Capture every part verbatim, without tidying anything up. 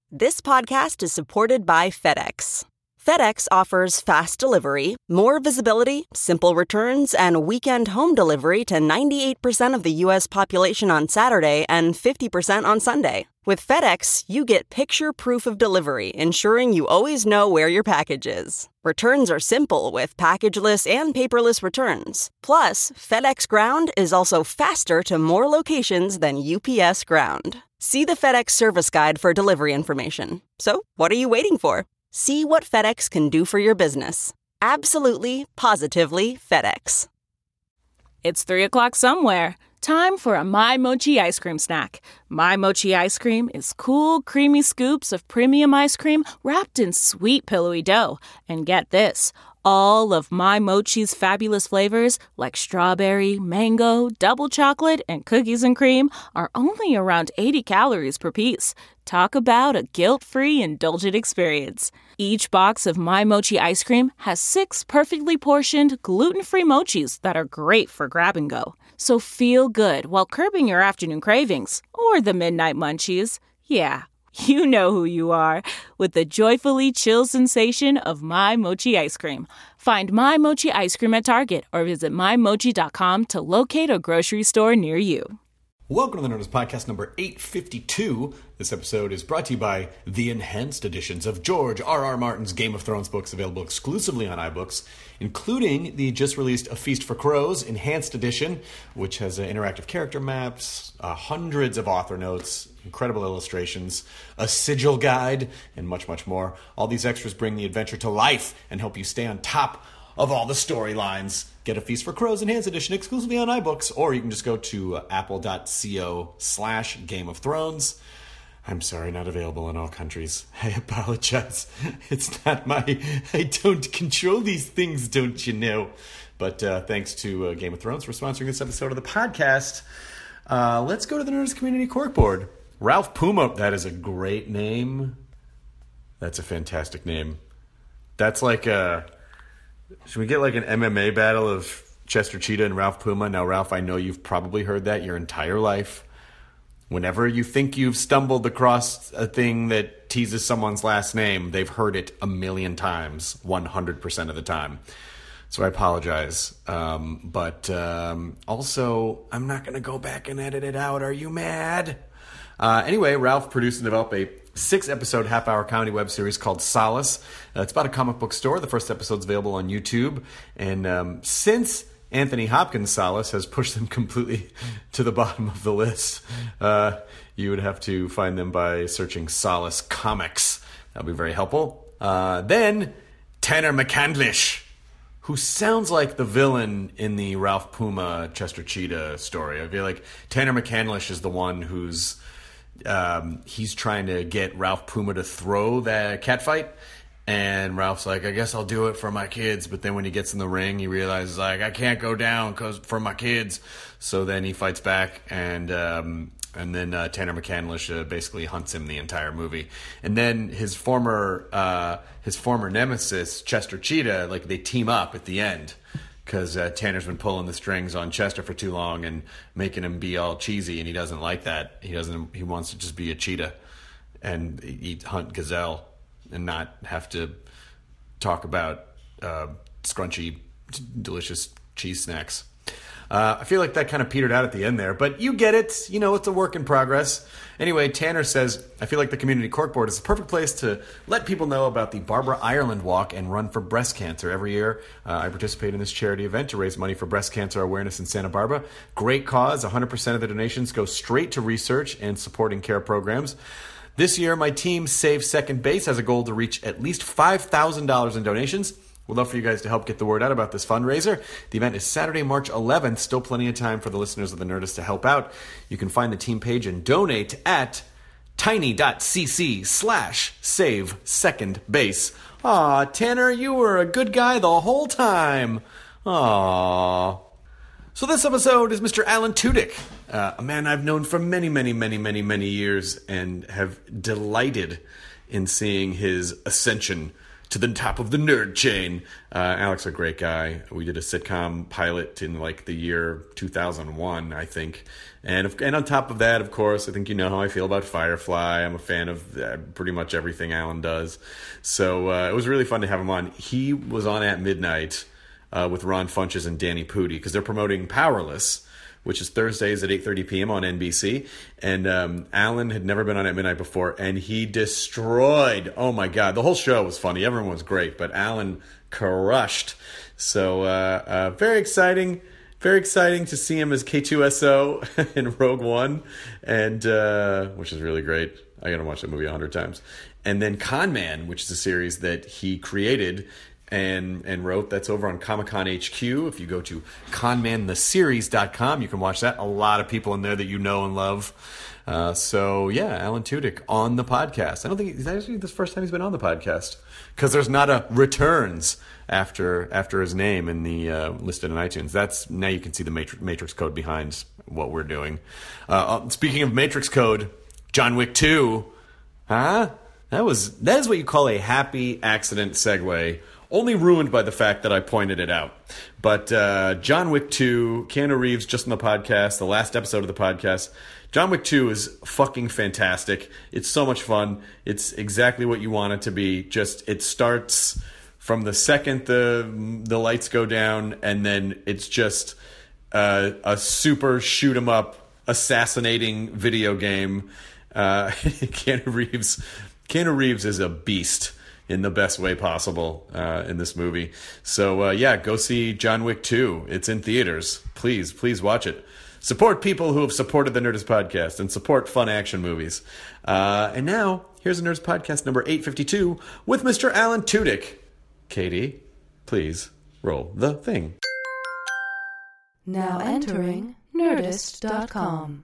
This podcast is supported by FedEx. FedEx offers fast delivery, more visibility, simple returns, and weekend home delivery to ninety-eight percent of the U S population on Saturday and fifty percent on Sunday. With FedEx, you get picture proof of delivery, ensuring you always know where your package is. Returns are simple with packageless and paperless returns. Plus, FedEx Ground is also faster to more locations than U P S Ground. See the FedEx service guide for delivery information. So, what are you waiting for? See what FedEx can do for your business. Absolutely, positively FedEx. It's three o'clock somewhere. Time for a My Mochi ice cream snack. My Mochi ice cream is cool, creamy scoops of premium ice cream wrapped in sweet, pillowy dough. And get this, all of My Mochi's fabulous flavors, like strawberry, mango, double chocolate, and cookies and cream, are only around eighty calories per piece. Talk about a guilt-free, indulgent experience. Each box of My Mochi ice cream has six perfectly portioned, gluten-free mochis that are great for grab and go. So feel good while curbing your afternoon cravings, or the midnight munchies. Yeah, you know who you are, with the joyfully chill sensation of My Mochi ice cream. Find My Mochi ice cream at Target or visit my mochi dot com to locate a grocery store near you. Welcome to the Nerdist Podcast number eight fifty-two. This episode is brought to you by the enhanced editions of George R R. Martin's Game of Thrones books, available exclusively on iBooks, including the just-released A Feast for Crows Enhanced Edition, which has uh, interactive character maps, uh, hundreds of author notes, incredible illustrations, a sigil guide, and much, much more. All these extras bring the adventure to life and help you stay on top of all the storylines. Get A Feast for Crows Enhanced Edition exclusively on iBooks, or you can just go to uh, apple.co slash Game of Thrones. I'm sorry, not available in all countries. I apologize. It's not my... I don't control these things, don't you know? But uh, thanks to uh, Game of Thrones for sponsoring this episode of the podcast. Uh, let's go to the Nerdist Community Corkboard. Ralph Puma. That is a great name. That's a fantastic name. That's like a... Should we get like an M M A battle of Chester Cheetah and Ralph Puma? Now, Ralph, I know you've probably heard that your entire life. Whenever you think you've stumbled across a thing that teases someone's last name, they've heard it a million times, one hundred percent of the time. So I apologize. Um, but um, also, I'm not going to go back and edit it out. Are you mad? Uh, anyway, Ralph produced and developed a six-episode half-hour comedy web series called Solace. Uh, it's about a comic book store. The first episode's available on YouTube. And um, since Anthony Hopkins' Solace has pushed them completely to the bottom of the list, uh, you would have to find them by searching Solace Comics. That would be very helpful. Uh, then, Tanner McCandlish, who sounds like the villain in the Ralph Puma Chester Cheetah story. I feel like Tanner McCandlish is the one who's Um, he's trying to get Ralph Puma to throw that cat fight, and Ralph's like, I guess I'll do it for my kids. But then when he gets in the ring, he realizes, like, I can't go down cause for my kids. So then he fights back, and um, and then uh, Tanner McCandlish uh, basically hunts him the entire movie. And then his former uh, his former nemesis Chester Cheetah, like, they team up at the end. Because uh, Tanner's been pulling the strings on Chester for too long and making him be all cheesy, and he doesn't like that. He doesn't. He wants to just be a cheetah and eat hunt gazelle and not have to talk about uh, scrunchy, delicious cheese snacks. Uh, I feel like that kind of petered out at the end there, but you get it. You know, it's a work in progress. Anyway, Tanner says, I feel like the Community Corkboard is the perfect place to let people know about the Barbara Ireland Walk and Run for Breast Cancer. Every year, uh, I participate in this charity event to raise money for breast cancer awareness in Santa Barbara. Great cause. one hundred percent of the donations go straight to research and supporting care programs. This year, my team, Save Second Base, has a goal to reach at least five thousand dollars in donations. We'd love for you guys to help get the word out about this fundraiser. The event is Saturday, March eleventh. Still plenty of time for the listeners of the Nerdist to help out. You can find the team page and donate at tiny.cc slash save second base. Aw, Tanner, you were a good guy the whole time. Aw. So this episode is Mister Alan Tudyk, uh, a man I've known for many, many, many, many, many years and have delighted in seeing his ascension to the top of the nerd chain. Uh, Alex, a great guy. We did a sitcom pilot in like the year two thousand one, I think. And if, and on top of that, of course, I think you know how I feel about Firefly. I'm a fan of uh, pretty much everything Alan does. So uh, it was really fun to have him on. He was on at midnight uh, with Ron Funches and Danny Pudi because they're promoting Powerless, which is Thursdays at eight thirty p.m. on N B C. And um, Alan had never been on at midnight before, and he destroyed. Oh, my God. The whole show was funny. Everyone was great, but Alan crushed. So uh, uh, very exciting. Very exciting to see him as K two S O in Rogue One, and uh, which is really great. I gotta watch that movie a hundred times. And then Con Man, which is a series that he created and and wrote. That's over on Comic-Con H Q. If you go to con man the series dot com, you can watch that. A lot of people in there that you know and love. Uh, so, yeah, Alan Tudyk on the podcast. I don't think... It's actually the first time he's been on the podcast. Because there's not a returns after after his name in the uh, listed in iTunes. That's now you can see the matrix, matrix code behind what we're doing. Uh, speaking of matrix code, John Wick two, huh? That was that is what you call a happy accident segue, only ruined by the fact that I pointed it out. But uh, John Wick two, Keanu Reeves just on the podcast, the last episode of the podcast. John Wick two is fucking fantastic. It's so much fun. It's exactly what you want it to be. Just it starts from the second the the lights go down, and then it's just uh, a super shoot 'em up assassinating video game. Uh, Keanu Reeves, Keanu Reeves is a beast in the best way possible uh, in this movie. So uh, yeah, go see John Wick two. It's in theaters. Please, please watch it. Support people who have supported the Nerdist Podcast and support fun action movies. Uh, and now, here's the Nerdist Podcast number eight fifty-two with Mister Alan Tudyk. Katie, please roll the thing. Now entering Nerdist dot com.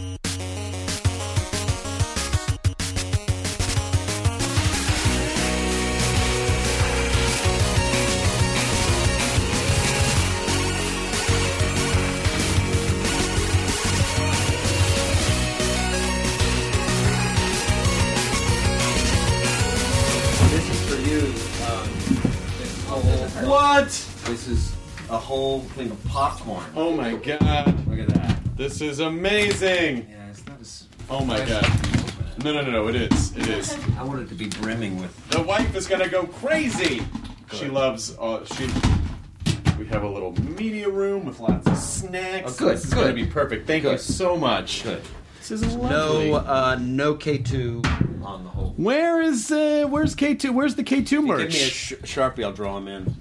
What? This is a whole thing of popcorn. Oh my god. Look at that. This is amazing. Yeah, it's not as... Oh my god. No, no, no, no, it is. It is. I want it to be brimming with... The wife is gonna go crazy. Good. She loves, uh, she... We have a little media room with lots of snacks. Oh, good, This is good. gonna be perfect. Thank Good. you so much. Good. This is lovely. No, uh, no K two on the whole. Where is, uh, where's K two? Where's the K two merch? Give me a sh- Sharpie, I'll draw him in.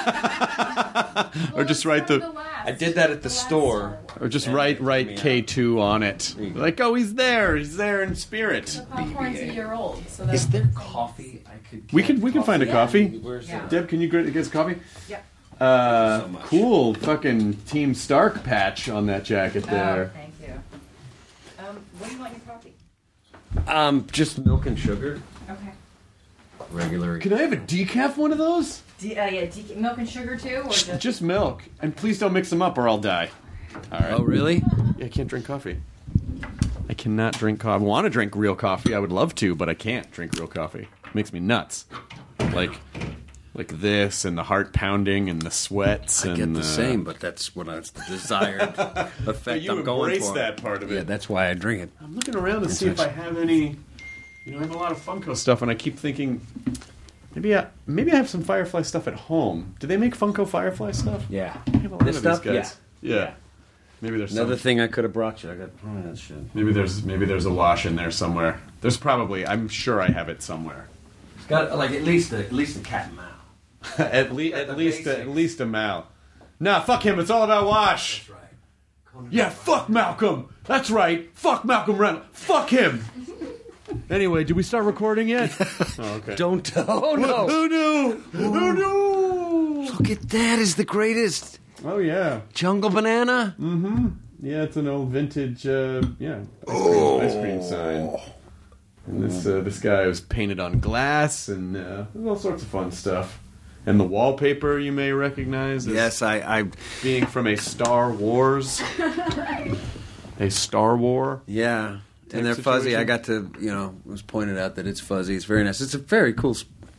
Or just write the... I did that at the store. Or just Yeah, write give write me K two on it. Mm. Like, oh, he's there. He's there in spirit. The popcorn's a year old, so that's... Is there coffee? I could. We get can we can find a coffee. Where's Yeah. that? Deb, can you get get us coffee? Yep. Uh, Thank you so much. cool fucking Team Stark patch on that jacket Oh, there. thank you. Um, what do you want in your coffee? Um, just milk and sugar. Okay. Regular. Can I have a decaf one of those? D- uh, yeah, D- milk and sugar too, or just... Just milk, and please don't mix them up or I'll die. All right. Oh, really? Yeah, I can't drink coffee. I cannot drink coffee. I want to drink real coffee. I would love to, but I can't drink real coffee. It makes me nuts. Like, like this, and the heart pounding, and the sweats. I and get the uh, same, but that's what I, it's the desired effect you I'm going embrace for. that part of it. Yeah, that's why I drink it. I'm looking around to see if I have any. You know, I have a lot of Funko stuff, and I keep thinking maybe I maybe I have some Firefly stuff at home. Do they make Funko Firefly stuff? Yeah. I have a lot This of stuff? these guys. Yeah. Yeah. Maybe there's Another some, thing I could have brought you. I got oh, that shit. maybe there's maybe there's a wash in there somewhere. There's probably. I'm sure I have it somewhere. It's got like at least a, at least a cat and mouse. at, le- at the least a, basics. at least a Mal. Nah, fuck him. It's all about Wash. That's right. Conan Yeah, fuck Malcolm. That's right. Fuck Malcolm Reynolds. Fuck him. Anyway, did we start recording yet? Oh, okay. Don't. Oh no! Who knew? Who knew? Look at that! Is the greatest Oh yeah, jungle banana. yeah. It's an old vintage, uh, yeah, ice cream, ice cream sign. And this uh, this guy was painted on glass and uh, all sorts of fun stuff. And the wallpaper you may recognize as Yes, I. I being from a Star Wars, a Star War. yeah. Type And they're fuzzy. situation. I got to, you know, it was pointed out that it's fuzzy. It's very nice. It's a very cool,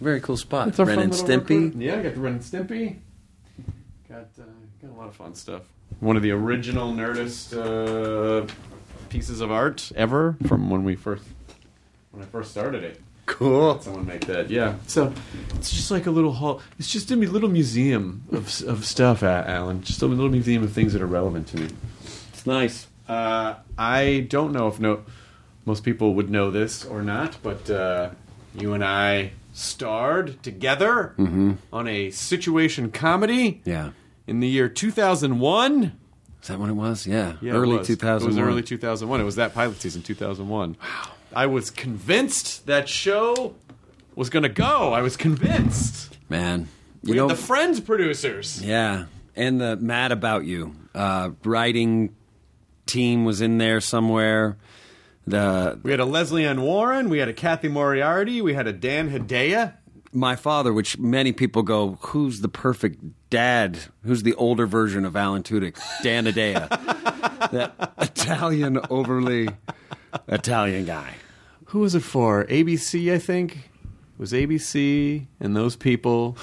Very cool spot. It's our Ren fun and little Stimpy. record. Yeah, I got Ren and Stimpy. Got uh, got a lot of fun stuff. One of the original Nerdist uh, pieces of art ever from when we first when I first started it. Cool. Someone make that, yeah. So it's just like a little hall. It's just a little museum of of stuff, Alan. Just a little museum of things that are relevant to me. It's nice. Uh, I don't know if no most people would know this or not, but uh, you and I starred together Mm-hmm. on a situation comedy. Yeah. In the year two thousand one. Is that when it was? Yeah. Yeah, early it was. two thousand one. It was early two thousand one. It was that pilot season, two thousand one. Wow. I was convinced that show was going to go. I was convinced. Man. You We know, had the Friends producers. yeah. And the Mad About You. Uh, writing team was in there somewhere. The We had a Leslie Ann Warren. We had a Kathy Moriarty. We had a Dan Hedaya. My Father, which many people go, who's the perfect dad? Who's the older version of Alan Tudyk? Dan Hedaya. That Italian, overly Italian guy. Who was it for? A B C, I think. It was A B C and those people.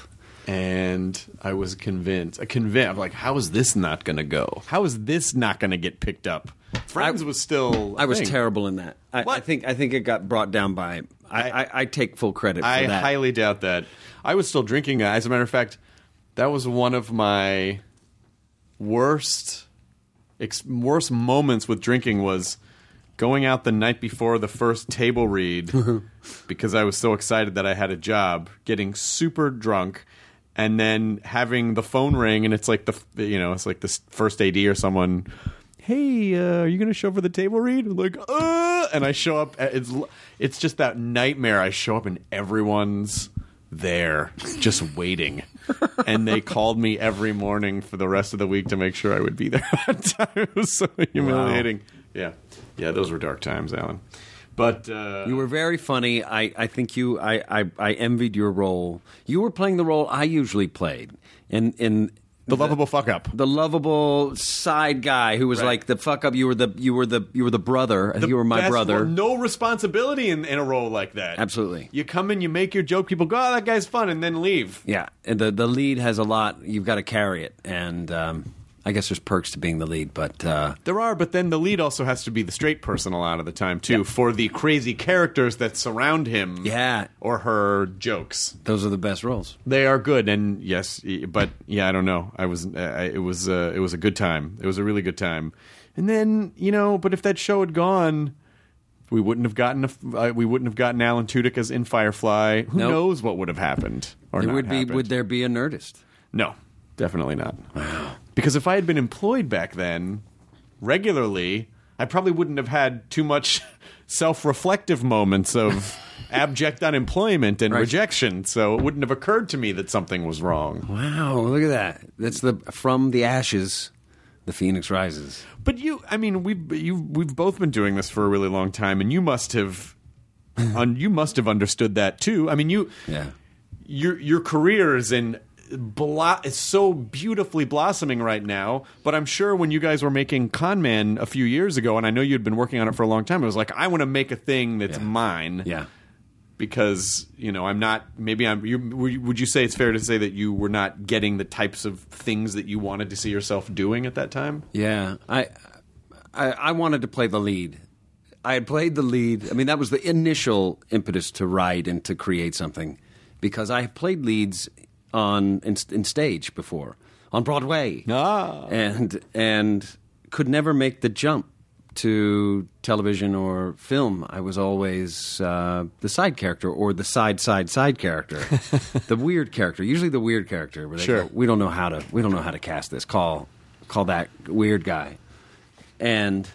And I was convinced. I convinced. I'm like, how is this not going to go? How is this not going to get picked up? Friends I, was still. a I was thing. terrible in that. I, What? I think. I think it got brought down by. I, I, I take full credit for I that. highly doubt that. I was still drinking. As a matter of fact, that was one of my worst, ex- worst moments with drinking was going out the night before the first table read because I was so excited that I had a job, getting super drunk, and then having the phone ring, and it's like the you know it's like the first A D or someone. Hey, uh, are you going to show up for the table read? I'm like, uh, and I show up. It's it's just that nightmare. I show up and everyone's there, just waiting. And they called me every morning for the rest of the week to make sure I would be there on time. It was so humiliating. Wow. Yeah, yeah, those were dark times, Alan. But uh, you were very funny. I, I think you. I, I, I envied your role. You were playing the role I usually played in in. The, the lovable fuck up, the lovable side guy who was right. like the fuck up. You were the you were the you were the brother. The you were my best, brother. Well, no responsibility in, in a role like that. Absolutely. You come in, you make your joke. People go, "Oh, that guy's fun," and then leave. Yeah, and the the lead has a lot. You've got to carry it, and um, I guess there's perks to being the lead, but uh, there are. But then the lead also has to be the straight person a lot of the time too, yeah. for the crazy characters that surround him. Yeah, or her jokes. Those are the best roles. They are good, and yes, but yeah, I don't know. I was, uh, it was, uh, it was a good time. It was a really good time. And then you know, but if that show had gone, we wouldn't have gotten, a, uh, we wouldn't have gotten Alan Tudyk as in Firefly. Who nope. knows what would have happened? Or it not would be. happened. Would there be a Nerdist? No, definitely not. Wow. Because if I had been employed back then regularly, I probably wouldn't have had too much self-reflective moments of abject unemployment and right. rejection. So it wouldn't have occurred to me that something was wrong. Wow, look at that. That's the from the ashes, the phoenix rises. But you, I mean, we've you we've both been doing this for a really long time, and you must have, un, you must have understood that too. I mean, you, yeah, your your career is in. Blo- it's so beautifully blossoming right now, but I'm sure when you guys were making Con Man a few years ago, and I know you'd been working on it for a long time, it was like, I want to make a thing that's yeah. mine. Yeah. Because, you know, I'm not, maybe I'm, you, would you say it's fair to say that you were not getting the types of things that you wanted to see yourself doing at that time? Yeah. I, I, I wanted to play the lead. I had played the lead. I mean, that was the initial impetus to write and to create something, because I have played leads on in, in stage before, on Broadway, ah. and and could never make the jump to television or film. I was always uh, the side character or the side side side character, the weird character. Usually the weird character. Where they sure. go, we don't know how to we don't know how to cast this. Call call that weird guy, and.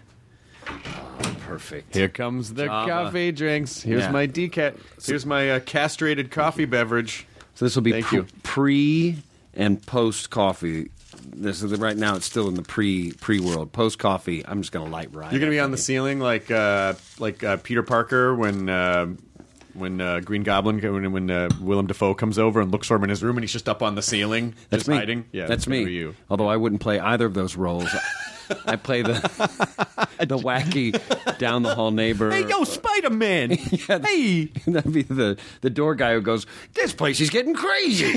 Oh, perfect. Here comes the Java. coffee drinks. Here's Yeah. my decat. Here's my uh, castrated coffee beverage. So this will be Thank pre, you. pre and post coffee. This is right now. It's still in the pre pre world. Post coffee, I'm just going to light right. You're going to be on the ceiling like uh, like uh, Peter Parker when uh, when uh, Green Goblin when when uh, Willem Dafoe comes over and looks for him in his room and he's just up on the ceiling, That's just me. hiding. Yeah, that's gonna me. Be you. Although I wouldn't play either of those roles. I play the the wacky down the hall neighbor. Hey, yo, Spider-Man! Yeah, Hey! That'd be the, the door guy who goes, this place is getting crazy.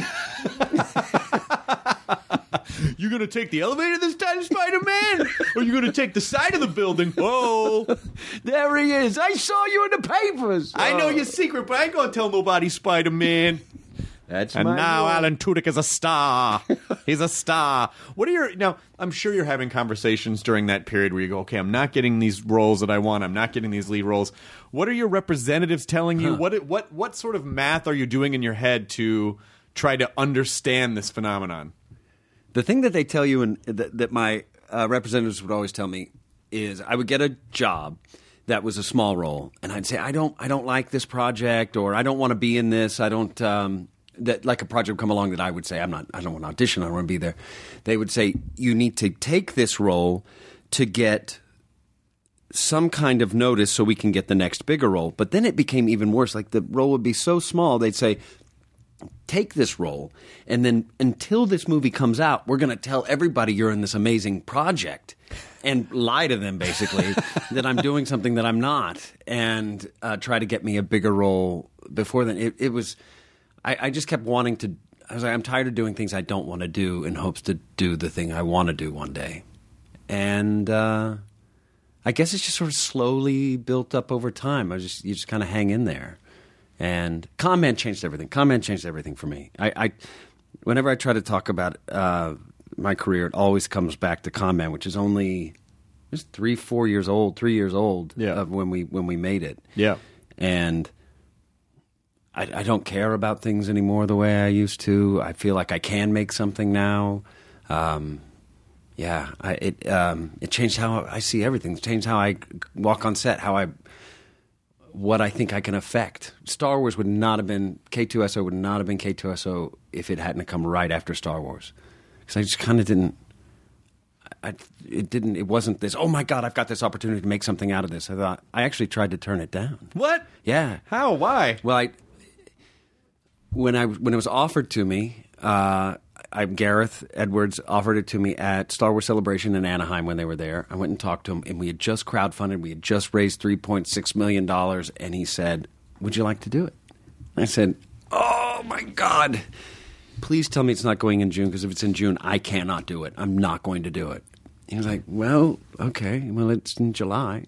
You gonna take the elevator this time, Spider-Man? Or you gonna take the side of the building? Whoa! There he is. I saw you in the papers. I know Oh. your secret, but I ain't gonna tell nobody, Spider-Man. That's And my now rule. Alan Tudyk is a star. He's a star. What are your now? I'm sure you're having conversations during that period where you go, okay, I'm not getting these roles that I want. I'm not getting these lead roles. What are your representatives telling you? Huh. What what what sort of math are you doing in your head to try to understand this phenomenon? The thing that they tell you, and that, that my uh, representatives would always tell me, is I would get a job that was a small role, and I'd say, I don't, I don't like this project, or I don't want to be in this. I don't. Um, that like a project would come along that I would say, I'm not. I don't want to audition. I don't want to be there. They would say, you need to take this role to get some kind of notice, so we can get the next bigger role. But then it became even worse. Like the role would be so small, they'd say, take this role, and then until this movie comes out, we're going to tell everybody you're in this amazing project and lie to them, basically, that I'm doing something that I'm not, and uh, try to get me a bigger role before then. It, it was, I, I just kept wanting to, I was like, I'm tired of doing things I don't want to do in hopes to do the thing I want to do one day. And uh, I guess it's just sort of slowly built up over time. I just, you just kind of hang in there. And Con Man changed everything. Con Man changed everything for me. I, I whenever I try to talk about uh, my career, it always comes back to Con Man, which is only it's three, four years old, three years old Yeah. of when we when we made it. Yeah. And I, I don't care about things anymore the way I used to. I feel like I can make something now. Um, yeah, I, it um, it changed how I see everything. It changed how I walk on set, how I. What I think I can affect. Star Wars would not have been, K two S O would not have been K two S O if it hadn't come right after Star Wars. Because I just kind of didn't, I, it didn't, it wasn't this, oh my God, I've got this opportunity to make something out of this. I thought, I actually tried to turn it down. What? Yeah. How? Why? Well, I, when I, when it was offered to me, uh, I, Gareth Edwards offered it to me at Star Wars Celebration in Anaheim when they were there. I went and talked to him, and we had just crowdfunded. We had just raised three point six million dollars, and he said, would you like to do it? I said, oh, my God. Please tell me it's not going in June, because if it's in June, I cannot do it. I'm not going to do it. He was like, well, okay. Well, it's in July.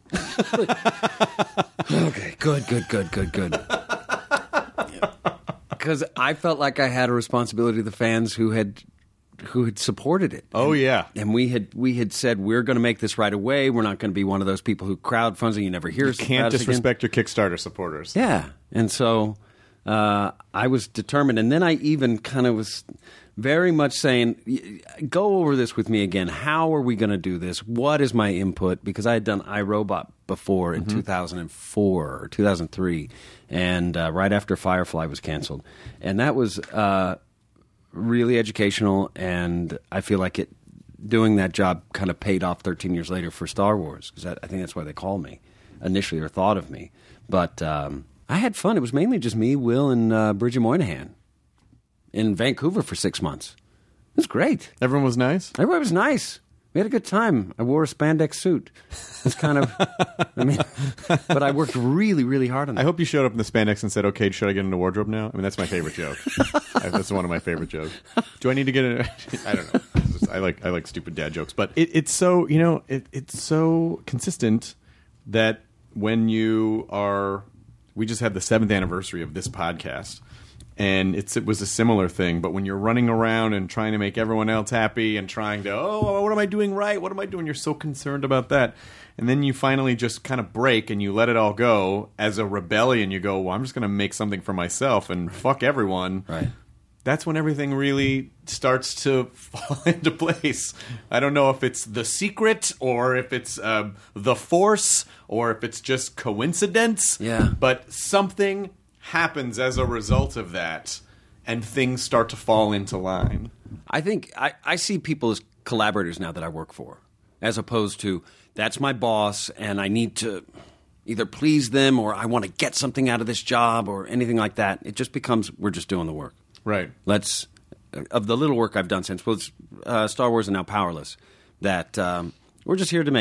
Okay, good, good, good, good, good. Because I felt like I had a responsibility to the fans who had who had supported it. Oh, and, yeah. and we had we had said we're going to make this right away. We're not going to be one of those people who crowdfunds and you never hear. You can't about us again. disrespect your Kickstarter supporters. Yeah, and so uh, I was determined, and then I even kind of was very much saying, "Go over this with me again. How are we going to do this? What is my input?" Because I had done iRobot before in two thousand four or two thousand three, and uh, right after Firefly was canceled, and that was uh, really educational. And I feel like it doing that job kind of paid off thirteen years later for Star Wars, because I, I think that's why they called me initially or thought of me. But um, I had fun. It was mainly just me, Will, and uh, Bridget Moynihan in Vancouver for six months. It was great. Everyone was nice? Everybody was nice. We had a good time. I wore a spandex suit. It's kind of, I mean, but I worked really, really hard on that. I hope you showed up in the spandex and said, okay, should I get into wardrobe now? I mean, that's my favorite joke. I, that's one of my favorite jokes. Do I need to get in? I don't know. It's just- I like I like stupid dad jokes. But it, it's so, you know, it, it's so consistent that when you are, we just had the seventh anniversary of this podcast. And it's it was a similar thing, but when you're running around and trying to make everyone else happy and trying to, oh, what am I doing right? What am I doing? You're so concerned about that. And then you finally just kind of break and you let it all go as a rebellion. You go, well, I'm just going to make something for myself and fuck everyone. Right. That's when everything really starts to fall into place. I don't know if it's The Secret or if it's um, The Force or if it's just coincidence. Yeah. But something happens as a result of that, and things start to fall into line. I think I, I see people as collaborators now that I work for, as opposed to that's my boss and I need to either please them or I want to get something out of this job or anything like that. It just becomes we're just doing the work. Right. Let's of the little work I've done since well, it's, uh, Star Wars and now Powerless, that um, we're just here to make it.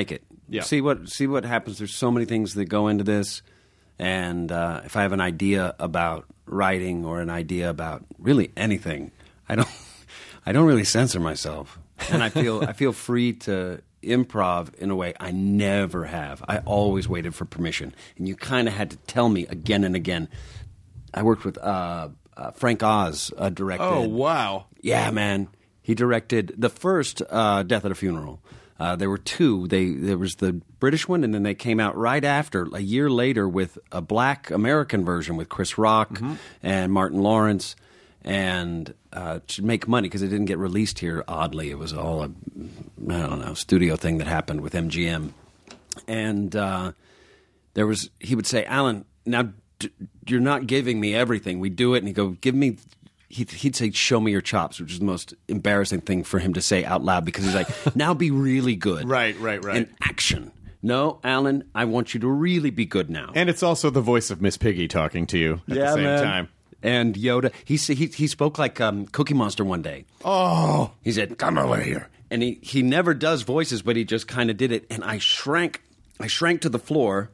Yeah. See what see what happens. There's so many things that go into this, and uh, if I have an idea about writing or an idea about really anything, I don't I don't really censor myself, and I feel I feel free to improv in a way I never have. I always waited for permission, and you kind of had to tell me again and again. I worked with uh, uh, Frank Oz, uh, directed. Oh, wow. Yeah, man. He directed the first uh, Death at a Funeral. Uh, there were two. They There was the British one, and then they came out right after, a year later, with a black American version with Chris Rock mm-hmm. and Martin Lawrence, and uh, to make money because it didn't get released here, oddly. It was all a, I don't know, studio thing that happened with M G M. And uh, there was, he would say, Alan, now d- you're not giving me everything. We do it, and he'd go, give me... He'd, he'd say, show me your chops, which is the most embarrassing thing for him to say out loud because he's like, now be really good. Right, right, right. And action. No, Alan, I want you to really be good now. And it's also the voice of Miss Piggy talking to you at yeah, the same man. time. And Yoda, he, he, he spoke like um, Cookie Monster one day. Oh. He said, come over here. And he, he never does voices, but he just kind of did it. And I shrank, I shrank to the floor,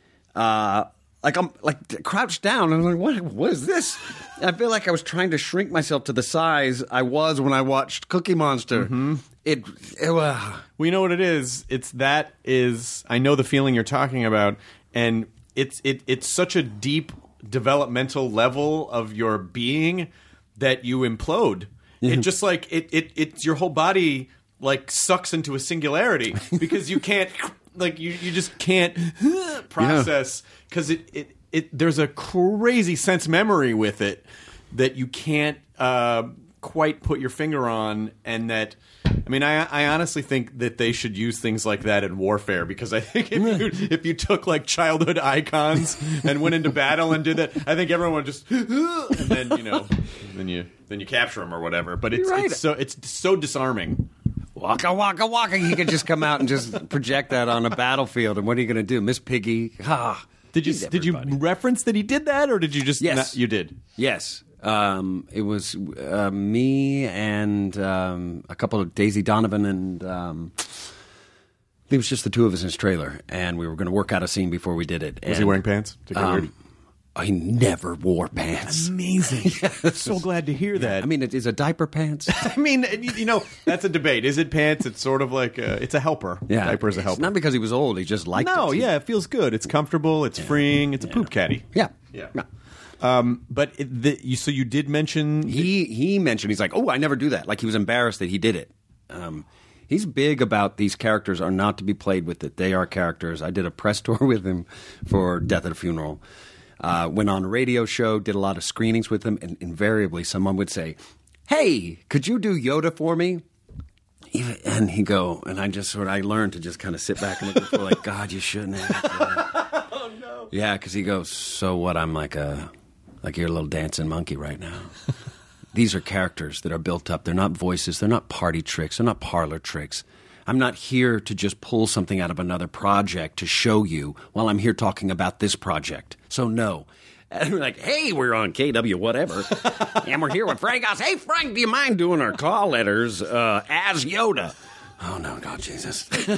uh, like I'm like crouched down. And I'm like, what, what is this? I feel like I was trying to shrink myself to the size I was when I watched Cookie Monster. Mm-hmm. It, it uh, we know what it is. It's that is I know the feeling you're talking about, and it's it it's such a deep developmental level of your being that you implode. It just like it it it's your whole body like sucks into a singularity because you can't like you you just can't process because it, it it there's a crazy sense memory with it that you can't uh, quite put your finger on, and that I mean I I honestly think that they should use things like that in warfare, because I think if you if you took like childhood icons and went into battle and did that, I think everyone would just and then you know then you then you capture them or whatever. But it's, right. it's so it's so disarming. Waka, waka, waka. He could just come out and just project that on a battlefield. And what are you going to do? Miss Piggy. Ah, did you did you reference that he did that, or did you just yes. not, you did? Yes. Um, it was uh, me and um, a couple of Daisy Donovan and um, it was just the two of us in his trailer, and we were going to work out a scene before we did it. Was and, he wearing pants? Did um, weird? I never wore pants. Amazing. Yes. So glad to hear that. I mean, it is a diaper pants. I mean, you know, that's a debate. Is it pants? It's sort of like a, it's a helper. Yeah, diaper is a it's helper. Not because he was old. He just liked no, it. yeah, it feels good. It's comfortable. It's freeing. It's a poop caddy. Yeah, yeah. yeah. Um, but it, the, you, so you did mention he he mentioned he's like, oh, I never do that. Like he was embarrassed that he did it. Um, he's big about these characters are not to be played with. That they are characters. I did a press tour with him for Death at a Funeral. Uh, went on a radio show, did a lot of screenings with him, and invariably someone would say, hey, could you do Yoda for me? Even, and he'd go, and I just sort of, I learned to just kind of sit back and look at him like, God, you shouldn't have. Oh, no. Yeah, because he goes, so what, I'm like a, like you're a little dancing monkey right now. These are characters that are built up. They're not voices. They're not party tricks. They're not parlor tricks. I'm not here to just pull something out of another project to show you while I'm here talking about this project. So no. And we're like, hey, we're on K W whatever. And we're here with Frank Oz. Hey, Frank, do you mind doing our call letters uh, as Yoda? Oh, no, God, Jesus.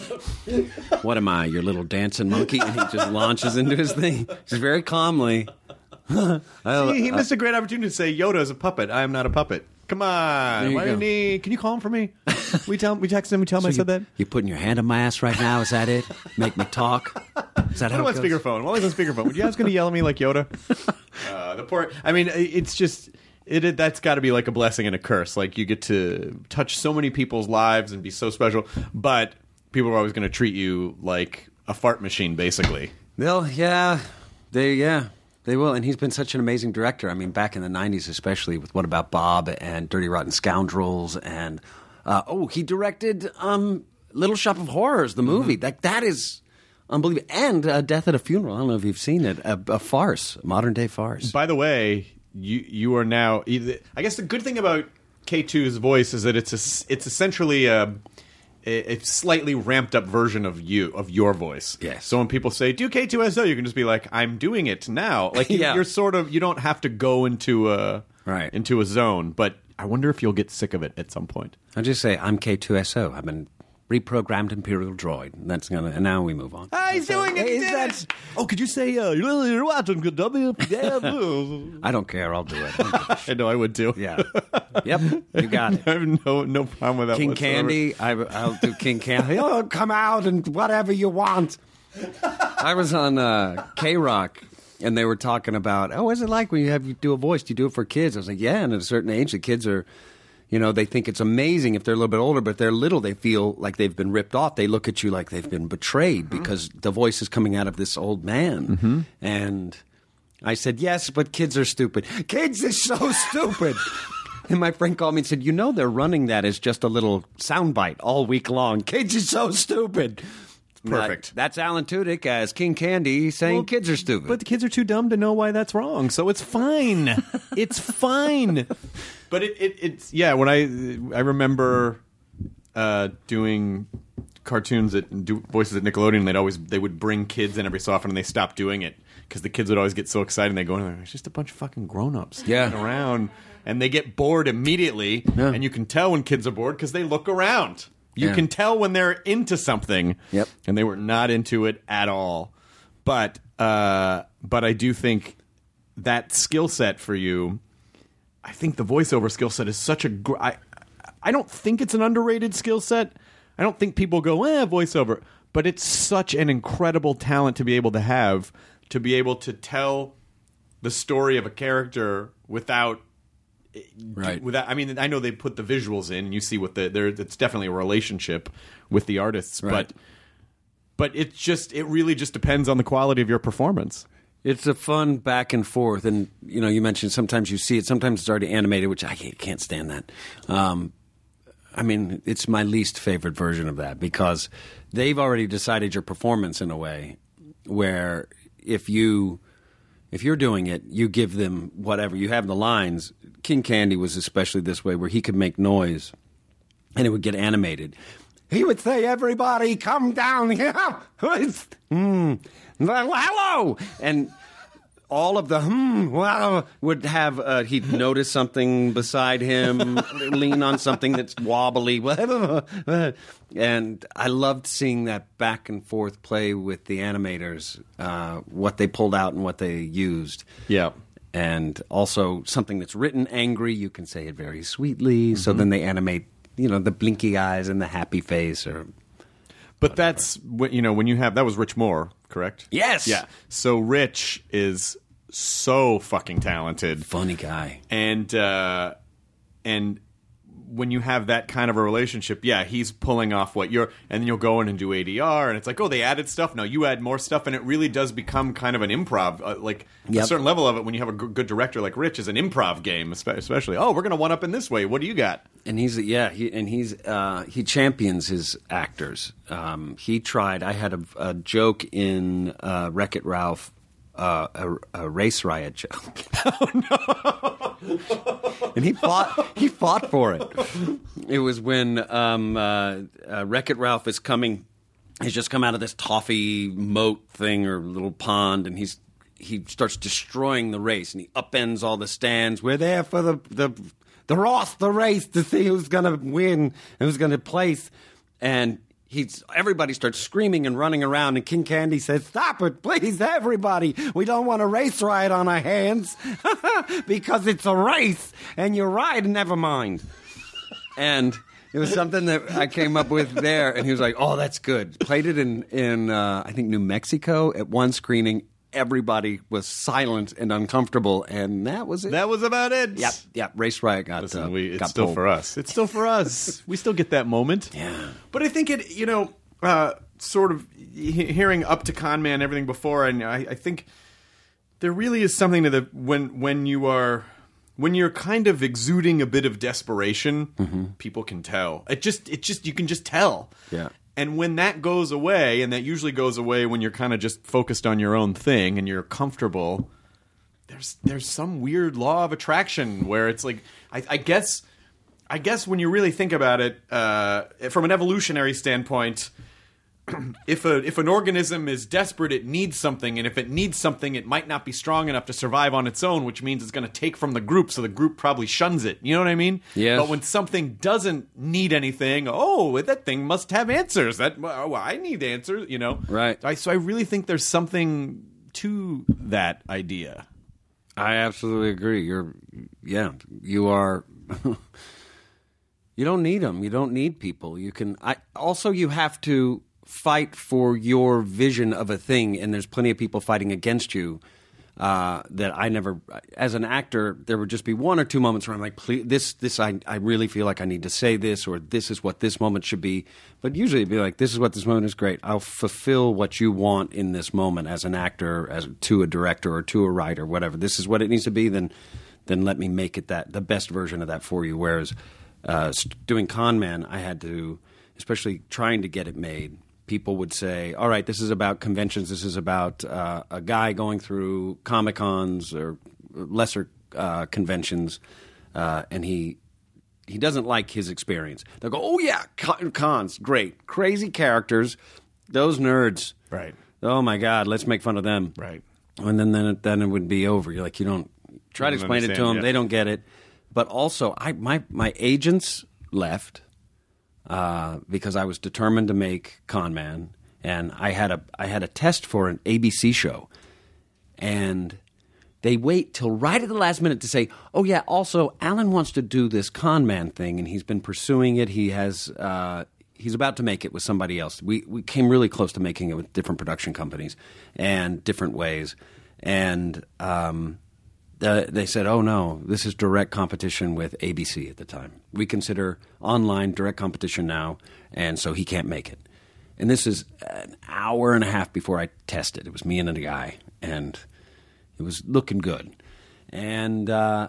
What am I, your little dancing monkey? And he just launches into his thing. Just very calmly. See, he missed a great opportunity to say Yoda is a puppet. I am not a puppet. Come on. Why didn't he? Can you call him for me? We tell we text him. We tell him So I you, said that. You putting your hand on my ass right now? Is that it? Make me talk? Is that I'm how on it goes? speakerphone. While he's on speakerphone, would you guys going to yell at me like Yoda? Uh, the poor. I mean, it's just it. it that's got to be like a blessing and a curse. Like you get to touch so many people's lives and be so special, but people are always going to treat you like a fart machine, basically. Well, yeah, they yeah. They will, and he's been such an amazing director. I mean, back in the nineties especially with What About Bob and Dirty Rotten Scoundrels, and uh, oh, he directed um, Little Shop of Horrors, the movie. Mm-hmm. That that is unbelievable. And uh, Death at a Funeral, I don't know if you've seen it, a, a farce, a modern-day farce. By the way, you you are now, I guess the good thing about K two's voice is that it's a, it's essentially a... a slightly ramped up version of you, of your voice. Yes. So when people say, do K two S O, you can just be like, I'm doing it now. Like, Yeah. you're sort of, you don't have to go into a, Right. into a zone. But I wonder if you'll get sick of it at some point. I'll just say, I'm K two S O. I've been reprogrammed Imperial droid. And that's gonna. And now we move on. Ah, he's doing it. He did it. Oh, could you say, uh, you're watching W P M? I don't care. I'll do it. I know I would too. Yeah. Yep. You got it. I have no no problem with that. King whatsoever. Candy. I, I'll do King Candy. Oh, come out and whatever you want. I was on uh, K-Rock, and they were talking about, oh, what's it like when you have you do a voice? Do you do it for kids? I was like, yeah, and at a certain age, the kids are, you know, they think it's amazing if they're a little bit older, but if they're little, they feel like they've been ripped off. They look at you like they've been betrayed mm-hmm. because the voice is coming out of this old man. Mm-hmm. And I said, yes, but kids are stupid. Kids are so stupid. And my friend called me and said, you know, they're running that as just a little soundbite all week long. Kids are so stupid. Perfect. That, that's Alan Tudyk as King Candy saying Well, kids are stupid. But the kids are too dumb to know why that's wrong, so it's fine. It's fine. But it, it it's yeah. When I I remember uh, doing cartoons at do voices at Nickelodeon, they'd always they would bring kids in every so often, and they stopped doing it because the kids would always get so excited. And they go in there, it's just a bunch of fucking grown-ups Yeah. standing around, and they get bored immediately. Yeah. And you can tell when kids are bored because they look around. You Yeah. can tell when they're into something. Yep. And they were not into it at all. But uh, but I do think that skill set for you, I think the voiceover skill set is such a gr- I, I don't think it's an underrated skill set. I don't think people go, eh, voiceover. But it's such an incredible talent to be able to have, to be able to tell the story of a character without Right. Without, I mean, I know they put the visuals in. You see what the there. It's definitely a relationship with the artists, Right. but but it's just it really just depends on the quality of your performance. It's a fun back and forth, and you know, you mentioned sometimes you see it, sometimes it's already animated, which I can't stand that. Um, I mean, it's my least favorite version of that because they've already decided your performance in a way where if you if you're doing it, you give them whatever you have the lines. King Candy was especially this way, where he could make noise, and it would get animated. He would say, "Everybody, come down here." mm, hello, and all of the hmm wow would have. Uh, he'd notice something beside him, lean on something that's wobbly, and I loved seeing that back and forth play with the animators, uh, what they pulled out and what they used. Yeah. And also something that's written angry, you can say it very sweetly. Mm-hmm. So then they animate, you know, the blinky eyes and the happy face. Or, but whatever. That's what you know when you have that was Rich Moore, correct? Yes. Yeah. So Rich is so fucking talented, funny guy, and uh, and when you have that kind of a relationship, yeah, he's pulling off what you're, and then you'll go in and do A D R, and it's like, oh, they added stuff. No, you add more stuff, and it really does become kind of an improv. Uh, like Yep. a certain level of it, when you have a g- good director like Rich, is an improv game, espe- especially. Oh, we're going to one up in this way. What do you got? and he's yeah, he, and he's uh, he champions his actors. Um, he tried. I had a, a joke in uh, Wreck-It Ralph. Uh, a, a race riot joke. Oh no! And he fought. He fought for it. It was when um, uh, uh, Wreck-It Ralph is coming. He's just come out of this toffee moat thing or little pond, and he's he starts destroying the race, and he upends all the stands. We're there for the the the Ross the race to see who's going to win and who's going to place, and. He's, everybody starts screaming and running around, and King Candy says, "Stop it, please, everybody. We don't want a race riot on our hands because it's a race, and you ride, never mind." And it was something that I came up with there, and he was like, "Oh, that's good." Played it in, in uh, I think, New Mexico at one screening. Everybody was silent and uncomfortable, and that was it. That was about it. Yep, yep. Race riot got, Listen, uh, we, it's got still pulled. for us. It's still for us. We still get that moment. Yeah. But I think it, you know, uh, sort of he- hearing up to Con Man, everything before, and I, I think there really is something to the when when you are when you're kind of exuding a bit of desperation, Mm-hmm. people can tell. It just it just you can just tell. Yeah. And when that goes away, and that usually goes away when you're kind of just focused on your own thing and you're comfortable, there's there's some weird law of attraction where it's like I, I guess I guess when you really think about it, uh, from an evolutionary standpoint, if a if an organism is desperate, it needs something, and if it needs something, it might not be strong enough to survive on its own, which means it's going to take from the group, so the group probably shuns it. You know what I mean? Yes. But when something doesn't need anything, oh, that thing must have answers. That well, I need answers. You know, right? I, so I really think there's something to that idea. I absolutely agree. You're, yeah, you are. You don't need them. You don't need people. You can. I also you have to fight for your vision of a thing, and there's plenty of people fighting against you. Uh, that I never, as an actor, there would just be one or two moments where I'm like, please, this, this, I, I really feel like I need to say this, or this is what this moment should be. But usually it'd be like, this is what this moment is great. I'll fulfill what you want in this moment as an actor, as to a director or to a writer, whatever. This is what it needs to be. Then, then let me make it that the best version of that for you. Whereas uh, doing Con Man, I had to, especially trying to get it made. People would say, all right, this is about conventions. This is about uh, a guy going through Comic-Cons or lesser uh, conventions, uh, and he he doesn't like his experience. They'll go, oh, yeah, con- cons, great. Crazy characters, those nerds. Right. Oh, my God, let's make fun of them. Right. And then, then, it, then it would be over. You're like, you don't – try to explain it to them. Yeah. They don't get it. But also, I my my agents left – Uh, because I was determined to make Con Man, and I had a I had a test for an A B C show, and they wait till right at the last minute to say, "Oh yeah, also Alan wants to do this Con Man thing, and he's been pursuing it. He has uh, he's about to make it with somebody else." We we came really close to making it with different production companies and different ways, and um, Uh, they said, oh, no, this is direct competition with A B C at the time. We consider online direct competition now, and so he can't make it. And this is an hour and a half before I tested. It was me and a guy, and it was looking good. And uh,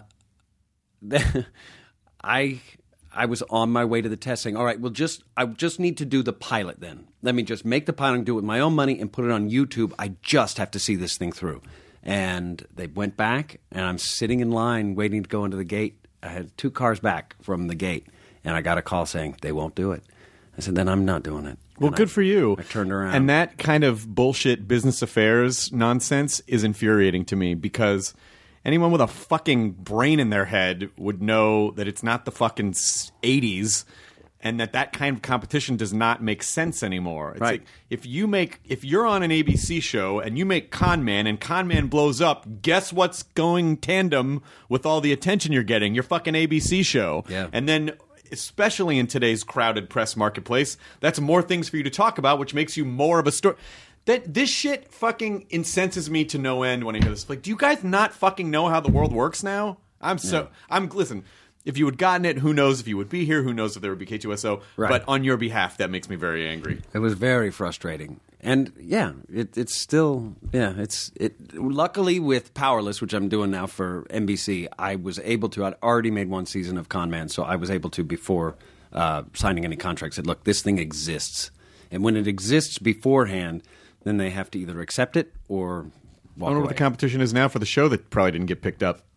I I was on my way to the test saying, all right, well, just I just need to do the pilot then. Let me just make the pilot and do it with my own money and put it on YouTube. I just have to see this thing through. And they went back, and I'm sitting in line waiting to go into the gate. I had two cars back from the gate, and I got a call saying they won't do it. I said, then I'm not doing it. Well, and good I, for you. I turned around. And that kind of bullshit business affairs nonsense is infuriating to me because anyone with a fucking brain in their head would know that it's not the fucking eighties and that that kind of competition does not make sense anymore. It's right. like if you make if you're on an A B C show and you make Con Man and Con Man blows up, guess what's going tandem with all the attention you're getting? Your fucking A B C show. Yeah. And then especially in today's crowded press marketplace, that's more things for you to talk about, which makes you more of a story. That this shit fucking incenses me to no end when I hear this. Like, do you guys not fucking know how the world works now? I'm so yeah. I'm listen. If you had gotten it, who knows if you would be here? Who knows if there would be K two S O? Right. But on your behalf, that makes me very angry. It was very frustrating, and yeah, it, it's still yeah. It's it. Luckily, with Powerless, which I'm doing now for N B C, I was able to. I'd already made one season of Con Man, so I was able to before uh, signing any contract. Said, look, this thing exists, and when it exists beforehand, then they have to either accept it or walk I wonder away. what the competition is now for the show that probably didn't get picked up.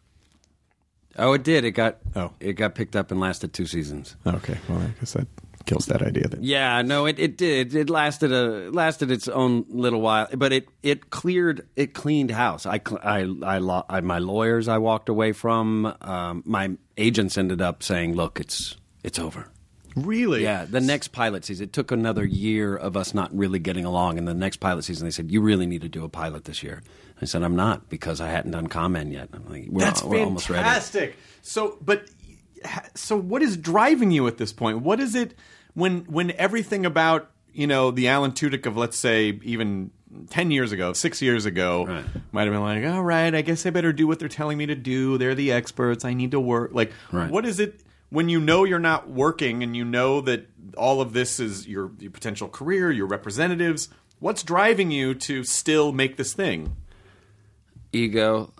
Oh, it did. It got oh. it got picked up and lasted two seasons. Okay, well, I guess that kills that idea then. Yeah, no, it, it did. It lasted a lasted its own little while, but it, it cleared it cleaned house. I I I, lo- I my lawyers I walked away from. Um, my agents ended up saying, "Look, it's it's over." Really? Yeah. The next pilot season, it took another year of us not really getting along. And the next pilot season, they said, "You really need to do a pilot this year." I said, "I'm not because I hadn't done Con Man yet." I'm like, we're, That's we're almost ready. Fantastic. So, but so what is driving you at this point? What is it when when everything about you know the Alan Tudyk of let's say even ten years ago, six years ago, right. might have been like, all right, I guess I better do what they're telling me to do. They're the experts. I need to work. Like, right. what is it? When you know you're not working and you know that all of this is your, your potential career, your representatives, what's driving you to still make this thing? Ego.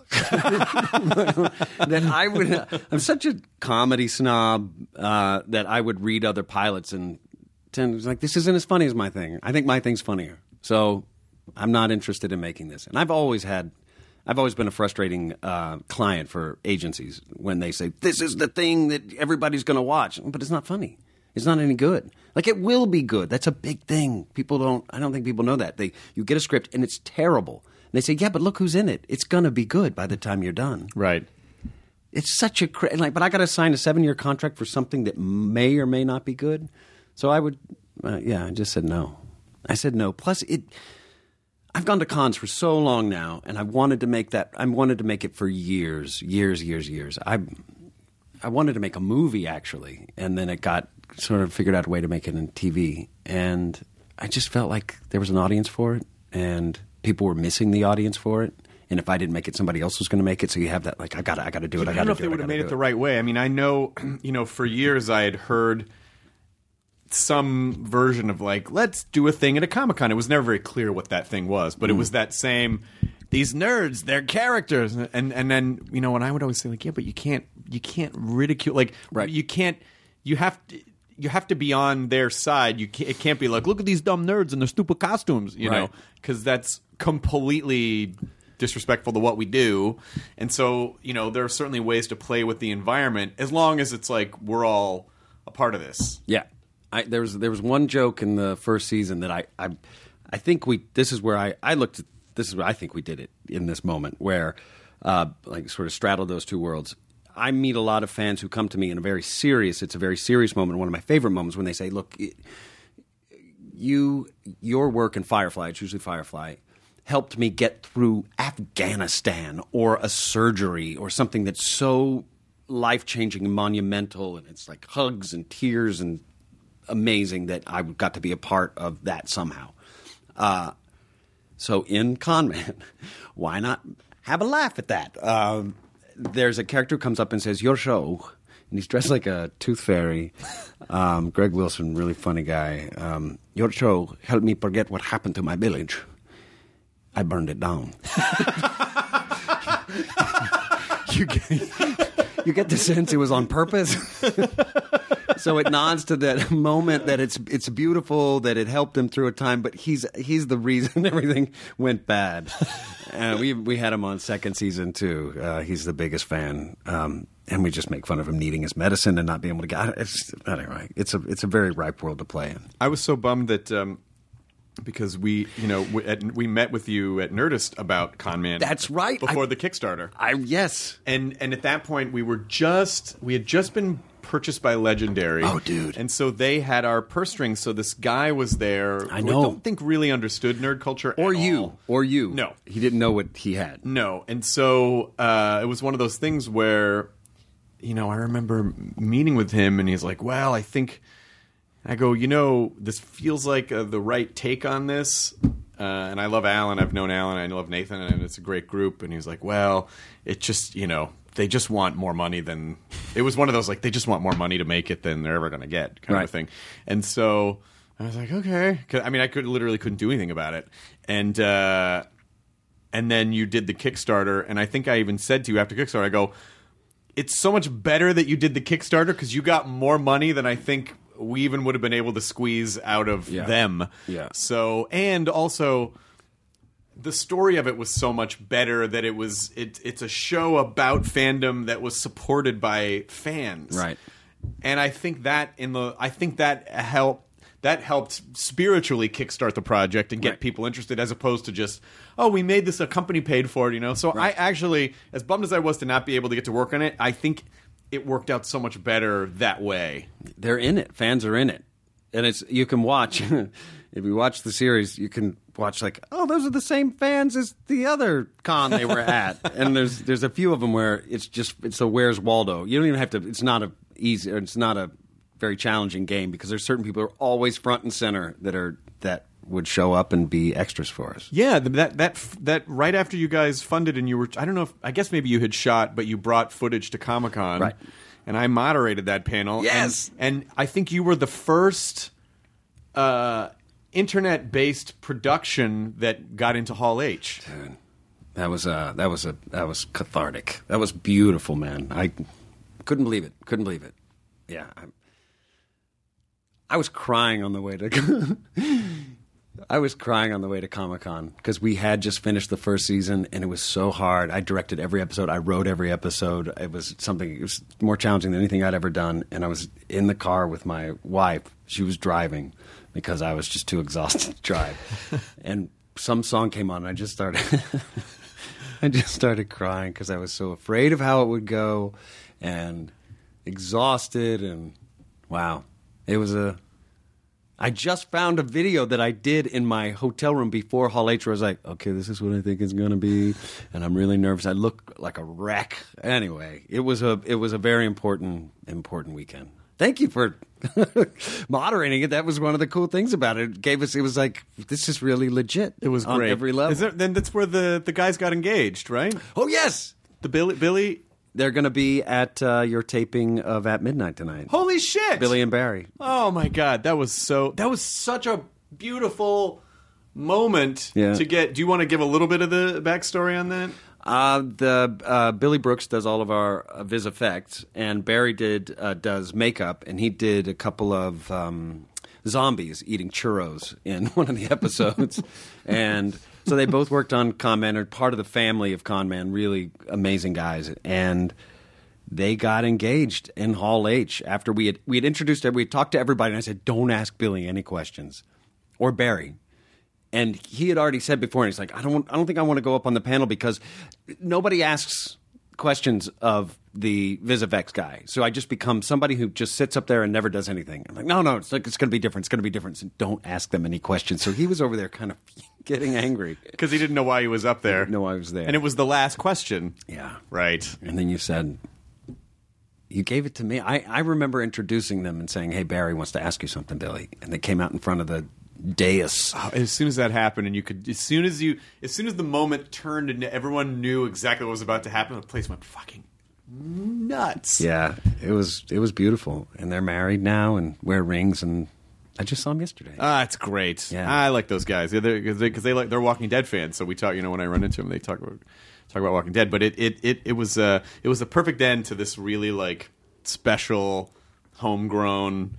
That I would. I'm such a comedy snob uh, that I would read other pilots and tend like this isn't as funny as my thing. I think my thing's funnier, so I'm not interested in making this. And I've always had. I've always been a frustrating uh, client for agencies when they say, this is the thing that everybody's going to watch. But it's not funny. It's not any good. Like, it will be good. That's a big thing. People don't, I don't think people know that. They, you get a script and it's terrible. And they say, yeah, but look who's in it. It's going to be good by the time you're done. Right. It's such a, cra- like, but I got to sign a seven-year contract for something that may or may not be good. So I would, uh, yeah, I just said no. I said no. Plus, it, I've gone to cons for so long now, and I wanted to make that, I wanted to make it for years, years, years, years. I, I wanted to make a movie, actually, and then it got, sort of figured out a way to make it in T V. And I just felt like there was an audience for it, and people were missing the audience for it. And if I didn't make it, somebody else was going to make it. So you have that, like, I got to I got to do it. I, I don't know if they would have made it the right way. I mean, I know, you know, for years I had heard some version of, like, let's do a thing at a Comic-Con. It was never very clear what that thing was, but mm. it was that same, these nerds, they're characters. And and then, you know, and I would always say, like, yeah, but you can't, you can't ridicule, like, right. you can't, you have to, you have to be on their side. You can't, it can't be like, look at these dumb nerds in their stupid costumes, you right. know, because that's completely disrespectful to what we do. And so, you know, there are certainly ways to play with the environment as long as it's like we're all a part of this. Yeah. I, there was there was one joke in the first season that I I, I think we this is where I, I looked at this is where I think we did it in this moment where uh, like sort of straddled those two worlds. I meet a lot of fans who come to me in a very serious it's a very serious moment, one of my favorite moments, when they say, look, it, you your work in Firefly, it's usually Firefly, helped me get through Afghanistan or a surgery or something that's so life-changing and monumental, and it's like hugs and tears and amazing that I got to be a part of that somehow. Uh, so in Con Man, why not have a laugh at that? Um, there's a character who comes up and says, your show, and he's dressed like a tooth fairy. Um, Greg Wilson, really funny guy. Um, your show helped me forget what happened to my village. I burned it down. you, get, you get the sense it was on purpose. So it nods to that moment that it's it's beautiful, that it helped him through a time, but he's he's the reason everything went bad. And we we had him on second season too. Uh, he's the biggest fan, um, and we just make fun of him needing his medicine and not being able to get it. It's, anyway, it's a it's a very ripe world to play in. I was so bummed that. Um Because we, you know, we, at, we met with you at Nerdist about Con Man. That's right. Before I, the Kickstarter. I yes. And and at that point, we were just we had just been purchased by Legendary. Oh, dude! And so they had our purse strings. So this guy was there. I who know. I don't think really understood nerd culture. Or at you. all. Or you. No, he didn't know what he had. No, and so uh, it was one of those things where, you know, I remember meeting with him, and he's like, "Well, I think." I go, you know, this feels like uh, the right take on this. Uh, and I love Alan. I've known Alan. I love Nathan. And it's a great group. And he's like, well, it just, you know, they just want more money than... It was one of those, like, they just want more money to make it than they're ever going to get kind right. of a thing. And so I was like, okay. 'Cause, I mean, I could literally couldn't do anything about it. And uh, and then you did the Kickstarter. And I think I even said to you after Kickstarter, I go, it's so much better that you did the Kickstarter because you got more money than I think... we even would have been able to squeeze out of yeah. them. Yeah. So, and also, the story of it was so much better that it was, it, it's a show about fandom that was supported by fans. Right. And I think that in the, I think that helped, that helped spiritually kickstart the project and get right. people interested as opposed to just, oh, we made this, a company paid for it, you know? So right. I actually, as bummed as I was to not be able to get to work on it, I think it worked out so much better that way. They're in it. Fans are in it. And it's you can watch. If you watch the series, you can watch like, oh, those are the same fans as the other con they were at. And there's there's a few of them where it's just, it's a Where's Waldo. You don't even have to, it's not a easy, it's not a very challenging game because there's certain people who are always front and center that are, that would show up and be extras for us. Yeah, that that that right after you guys funded and you were, I don't know if, I guess maybe you had shot, but you brought footage to Comic-Con. Right. And I moderated that panel. Yes. And, and I think you were the first uh, internet-based production that got into Hall H. Dude, that was uh, that was a that was cathartic. That was beautiful, man. I couldn't believe it. Couldn't believe it. Yeah. I, I was crying on the way to I was crying on the way to Comic-Con because we had just finished the first season and it was so hard. I directed every episode. I wrote every episode. It was something, it was more challenging than anything I'd ever done. And I was in the car with my wife. She was driving because I was just too exhausted to drive. And some song came on and I just started, I just started crying because I was so afraid of how it would go and exhausted. And wow, it was a... I just found a video that I did in my hotel room before Hall H where I was like, okay, this is what I think it's going to be. And I'm really nervous. I look like a wreck. Anyway, it was a it was a very important, important weekend. Thank you for moderating it. That was one of the cool things about it. It gave us, it was like, this is really legit. It was on great. every level. Is there, then that's where the, the guys got engaged, right? Oh, yes. The Billy... Billy They're going to be at uh, your taping of At Midnight tonight. Holy shit! Billy and Barry. Oh my god, that was so that was such a beautiful moment Yeah. to get. Do you want to give a little bit of the backstory on that? Uh, the uh, Billy Brooks does all of our uh, Viz effects, and Barry did uh, does makeup, and he did a couple of um, zombies eating churros in one of the episodes, and so they both worked on Con Man, are part of the family of Con Man, really amazing guys, and they got engaged in Hall H after we had we had introduced everybody, we had talked to everybody, and I said, don't ask Billy any questions, or Barry. And he had already said before, and he's like, I don't, I don't think I want to go up on the panel because nobody asks questions of the VisFX guy. So I just become somebody who just sits up there and never does anything. I'm like, no, no, it's like it's going to be different. It's going to be different. So don't ask them any questions. So he was over there kind of getting angry Because he didn't know why he was up there. No, I was there, And it was the last question. yeah, Right. And then you said, you gave it to me. I, I remember introducing them and saying, hey, Barry wants to ask you something, Billy. And they came out in front of the dais. Oh, as soon as that happened, and you could, as soon as you, as soon as the moment turned and everyone knew exactly what was about to happen, the place went fucking nuts. Yeah, it was it was beautiful. And they're married now and wear rings, and I just saw them yesterday. Ah, it's great. Yeah. I like those guys because they, they like they're Walking Dead fans. So we talk, you know, when I run into them, they talk about talk about Walking Dead. But it it it, it was uh it was the perfect end to this really like special homegrown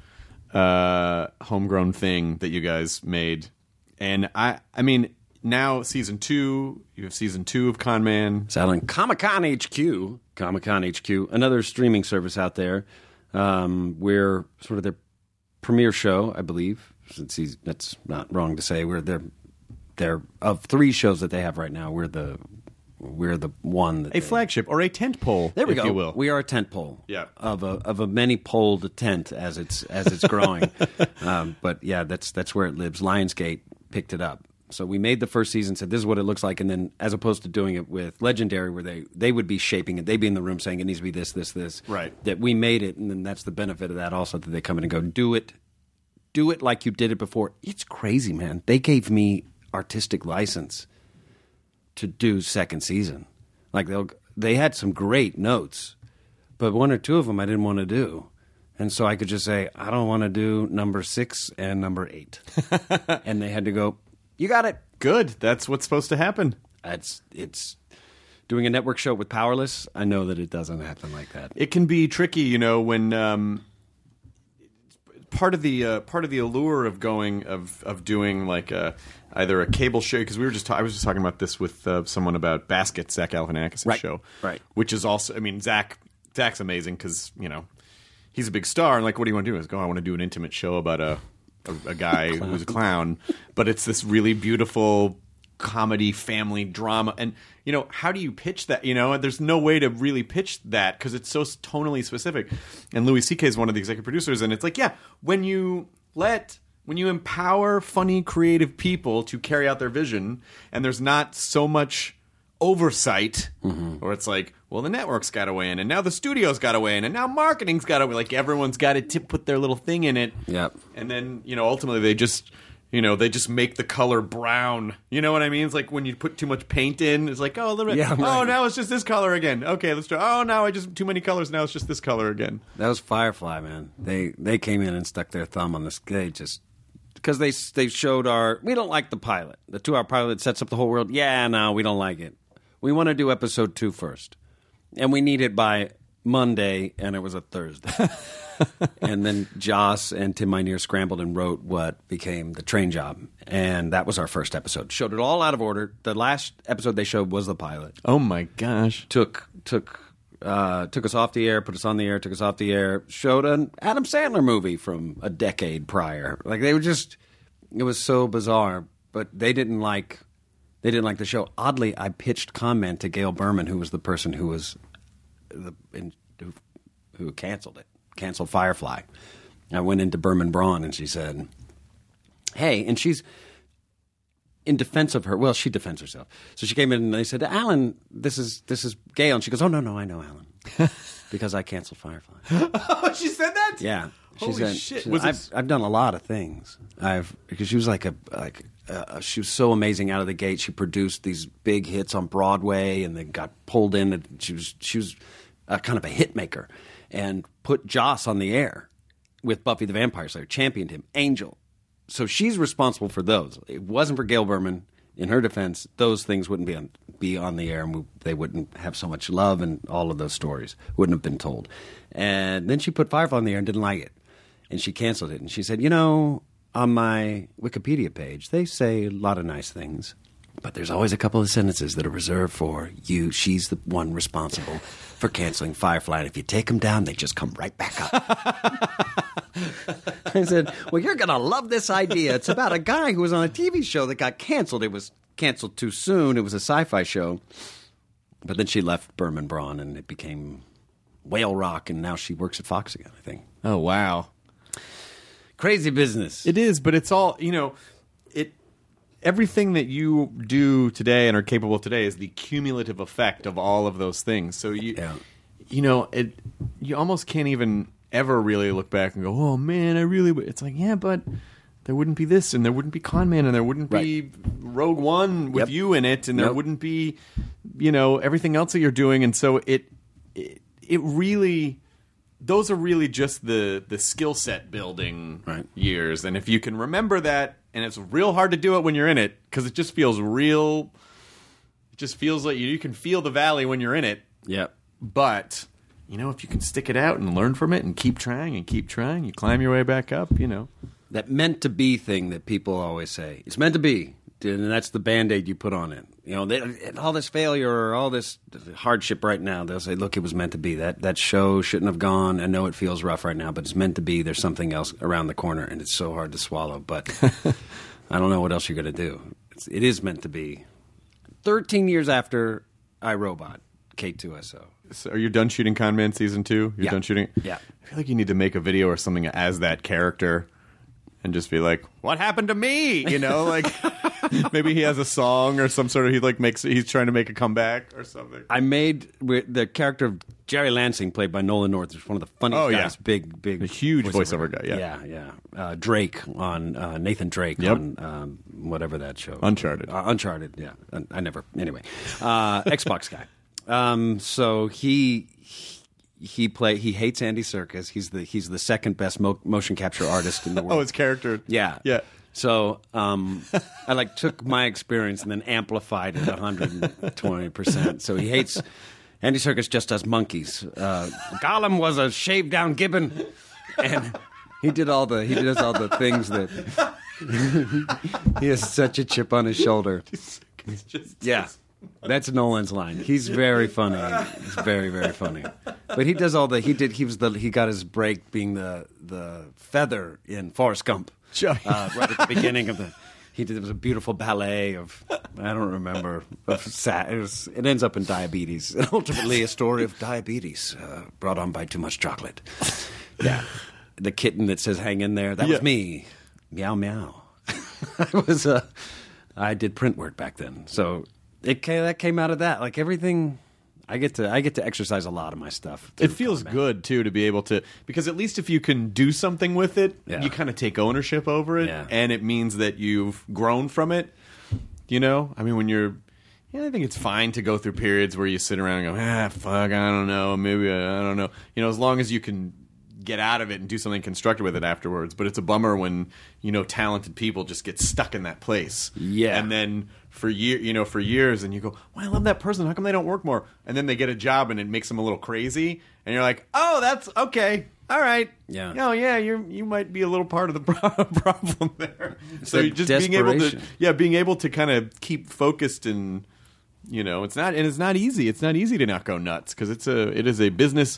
uh homegrown thing that you guys made. And I I mean now season two, you have season two of Con Man. It's out on Comic-Con H Q. Comic-Con H Q, another streaming service out there. Um, we're sort of their premiere show, I believe. Since he's, that's not wrong to say. We're their, they're of three shows that they have right now. We're the we're the one that A they, flagship or a tent pole, There we if go. you will. We are a tent pole. Yeah. Of a of a many poled tent as it's as it's growing. um, but yeah, that's that's where it lives. Lionsgate picked it up. So we made the first season, said this is what it looks like, and then as opposed to doing it with Legendary, where they, they would be shaping it, they'd be in the room saying it needs to be this, this, this. Right. That we made it, and then that's the benefit of that also, that they come in and go, do it, do it like you did it before. It's crazy, man. They gave me artistic license to do second season. Like they'll they had some great notes, but one or two of them I didn't want to do. And so I could just say, I don't want to do number six and number eight. And they had to go, you got it. Good. That's what's supposed to happen. It's, it's doing a network show with Powerless. I know that it doesn't happen like that. It can be tricky, you know, when um, part of the uh, part of the allure of going of of doing like a, either a cable show, because we were just ta- I was just talking about this with uh, someone about Basket, Zach Galifianakis' Right. show, Right. Which is also, I mean, Zach Zach's amazing because you know he's a big star, and like, what do you want to do? Is go, I want to do an intimate show about a a, a guy who's a clown, but it's this really beautiful comedy family drama. And you know, how do you pitch that? You know, there's no way to really pitch that because it's so tonally specific. And Louis C K is one of the executive producers, and it's like, yeah, when you let when you empower funny, creative people to carry out their vision, and there's not so much oversight, mm-hmm. or it's like, well, the network's got to weigh in, and now the studio's got to weigh in, and now marketing's got to weigh, like everyone's got to tip, put their little thing in it. Yep. And then, you know, ultimately they just, you know, they just make the color brown. You know what I mean? It's like when you put too much paint in, it's like, oh, a little bit. Yeah, Oh, right. now it's just this color again. Okay, let's try. Oh, now I just too many colors. Now it's just this color again. That was Firefly, man. They they came in and stuck their thumb on this. They just because they they showed our. We don't like the pilot. The two-hour pilot sets up the whole world. Yeah, no, we don't like it. We want to do episode two first, and we need it by Monday, and it was a Thursday. And then Joss and Tim Minear scrambled and wrote what became The Train Job. And that was our first episode. Showed it all out of order. The last episode they showed was the pilot. Oh, my gosh. Took took uh, took us off the air, put us on the air, took us off the air, showed an Adam Sandler movie from a decade prior. Like, they were just, it was so bizarre. But they didn't like, they didn't like the show. Oddly, I pitched comment to Gail Berman, who was the person who was the in, who, who canceled it. Canceled Firefly. I went into Berman Braun and she said, hey, and she's in defense of her. Well, she defends herself. So she came in and they said, Alan, this is this is Gail. And she goes, oh, no, no, I know Alan. Because I canceled Firefly. Oh, she said that? Yeah. She Holy said, shit. she Was said, it- I've, I've done a lot of things. I've because she was like a like uh, she was so amazing out of the gate. She produced these big hits on Broadway and then got pulled in. And she was she was uh, kind of a hit maker. And put Joss on the air with Buffy the Vampire Slayer, championed him, Angel. So she's responsible for those. It wasn't for Gail Berman. In her defense, those things wouldn't be on, be on the air, and we, they wouldn't have so much love, and all of those stories wouldn't have been told. And then she put Firefly on the air and didn't like it, and she canceled it. And she said, you know, on my Wikipedia page, they say a lot of nice things, but there's always a couple of sentences that are reserved for you. She's the one responsible for canceling Firefly. And if you take them down, they just come right back up. I said, well, you're going to love this idea. It's about a guy who was on a T V show that got canceled. It was canceled too soon. It was a sci-fi show. But then she left Berman Braun, and it became Whale Rock, and now she works at Fox again, I think. Oh, wow. Crazy business. It is, but it's all, you know, it. Everything that you do today and are capable of today is the cumulative effect of all of those things. So you, Yeah. you know, it. You almost can't even ever really look back and go, "Oh man, I really." w-" It's like, yeah, but there wouldn't be this, and there wouldn't be Con Man, and there wouldn't be Rogue One with Yep. you in it, and there Nope. wouldn't be, you know, everything else that you're doing. And so it, it, it really. Those are really just the the skill set building Right. years, and if you can remember that, and it's real hard to do it when you're in it because it just feels real. It just feels like you, you can feel the valley when you're in it. Yep. But you know, if you can stick it out and learn from it and keep trying and keep trying, you climb your way back up. You know, That meant to be thing that people always say. It's meant to be. And that's the Band-Aid you put on it. You know, they, all this failure or all this hardship right now, they'll say, look, it was meant to be. That that show shouldn't have gone. I know it feels rough right now, but it's meant to be. There's something else around the corner, and it's so hard to swallow. But I don't know what else you're going to do. It's, it is meant to be. thirteen years after iRobot, K two S O. so are you done shooting Con Man season two? You're Yeah. done shooting. Yeah. I feel like you need to make a video or something as that character. And just be like, "What happened to me?" You know, like maybe he has a song or some sort of he like makes he's trying to make a comeback or something. I made the character of Jerry Lansing, played by Nolan North, is one of the funniest Oh, yeah. guys. Big, big, A huge voiceover guy, yeah. yeah, yeah. Uh, Drake on uh, Nathan Drake Yep. on um, whatever that show, Uncharted. Uh, Uncharted, yeah. I, I never. Anyway, uh, Xbox guy. Um, so he. He play. He hates Andy Serkis. He's the he's the second best mo- motion capture artist in the world. Oh, his character. Yeah, Yeah. So um, I like took my experience and then amplified it one hundred twenty percent. So he hates Andy Serkis just does monkeys. Uh, Gollum was a shaved down gibbon, and he did all the he does all the things that he has such a chip on his shoulder. It's just Yeah. That's Nolan's line. He's very funny. He's very, very funny. But he does all the. He did. He was the. He got his break being the the feather in Forrest Gump. Sure. Uh, right at the beginning of the. He did. It was a beautiful ballet of. I don't remember. Of sad, it, was, it ends up in diabetes, and ultimately a story of diabetes uh, brought on by too much chocolate. Yeah. The kitten that says "Hang in there." That Yeah. was me. Meow meow. I was. Uh, I did print work back then, so. It came, that came out of that. Like everything, I get to I get to exercise a lot of my stuff. It feels good too to be able to because at least if you can do something with it, Yeah. you kind of take ownership over it, Yeah. and it means that you've grown from it. You know, I mean, when you're, yeah, I think it's fine to go through periods where you sit around and go, ah, fuck, I don't know, maybe I, I don't know. You know, as long as you can get out of it and do something constructive with it afterwards. But it's a bummer when, you know, talented people just get stuck in that place. Yeah. And then for year, you know, for years, and you go, well, I love that person. How come they don't work more? And then they get a job and it makes them a little crazy. And you're like, oh, that's okay. All right. Yeah. Oh, yeah. You you might be a little part of the pro- problem there. It's so that you're just being able to, desperation. yeah, being able to kind of keep focused and, you know, it's not, and it's not easy. It's not easy to not go nuts because it's a, it is a business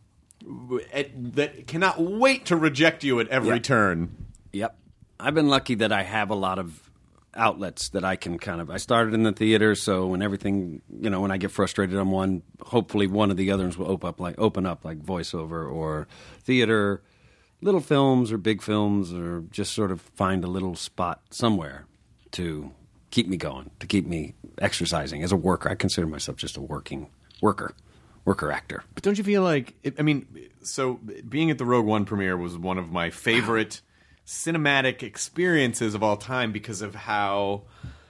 at, that cannot wait to reject you at every Yep. turn. Yep. I've been lucky that I have a lot of outlets that I can kind of. I started in the theater, so when everything, you know, when I get frustrated on one, hopefully one of the others will open up, like open up, like voiceover or theater, little films or big films, or just sort of find a little spot somewhere to keep me going, to keep me exercising as a worker. I consider myself just a working worker, worker actor. But don't you feel like, I mean, so being at the Rogue One premiere was one of my favorite cinematic experiences of all time because of how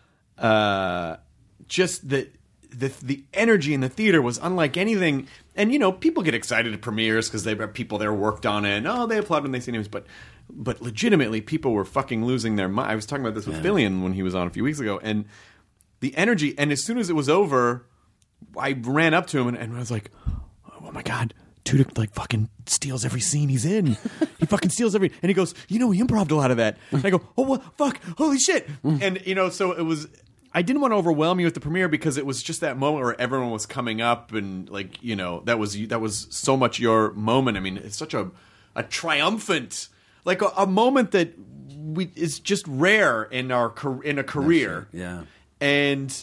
uh, just the, the the energy in the theater was unlike anything. And, you know, people get excited at premieres because they have people there worked on it, and, oh, they applaud when they see names. But but legitimately, people were fucking losing their mind. I was talking about this with Yeah. Fillion when he was on a few weeks ago, and the energy, and as soon as it was over, I ran up to him and, and I was like, oh my God, Tudyk like fucking steals every scene he's in. He fucking steals every, and he goes, you know, he improv'd a lot of that. And I go, oh, what, fuck, holy shit. And, you know, so it was, I didn't want to overwhelm you at the premiere because it was just that moment where everyone was coming up and like, you know, that was, that was so much your moment. I mean, it's such a, a triumphant, like a, a moment that we is just rare in our, car- in a career. Yeah. And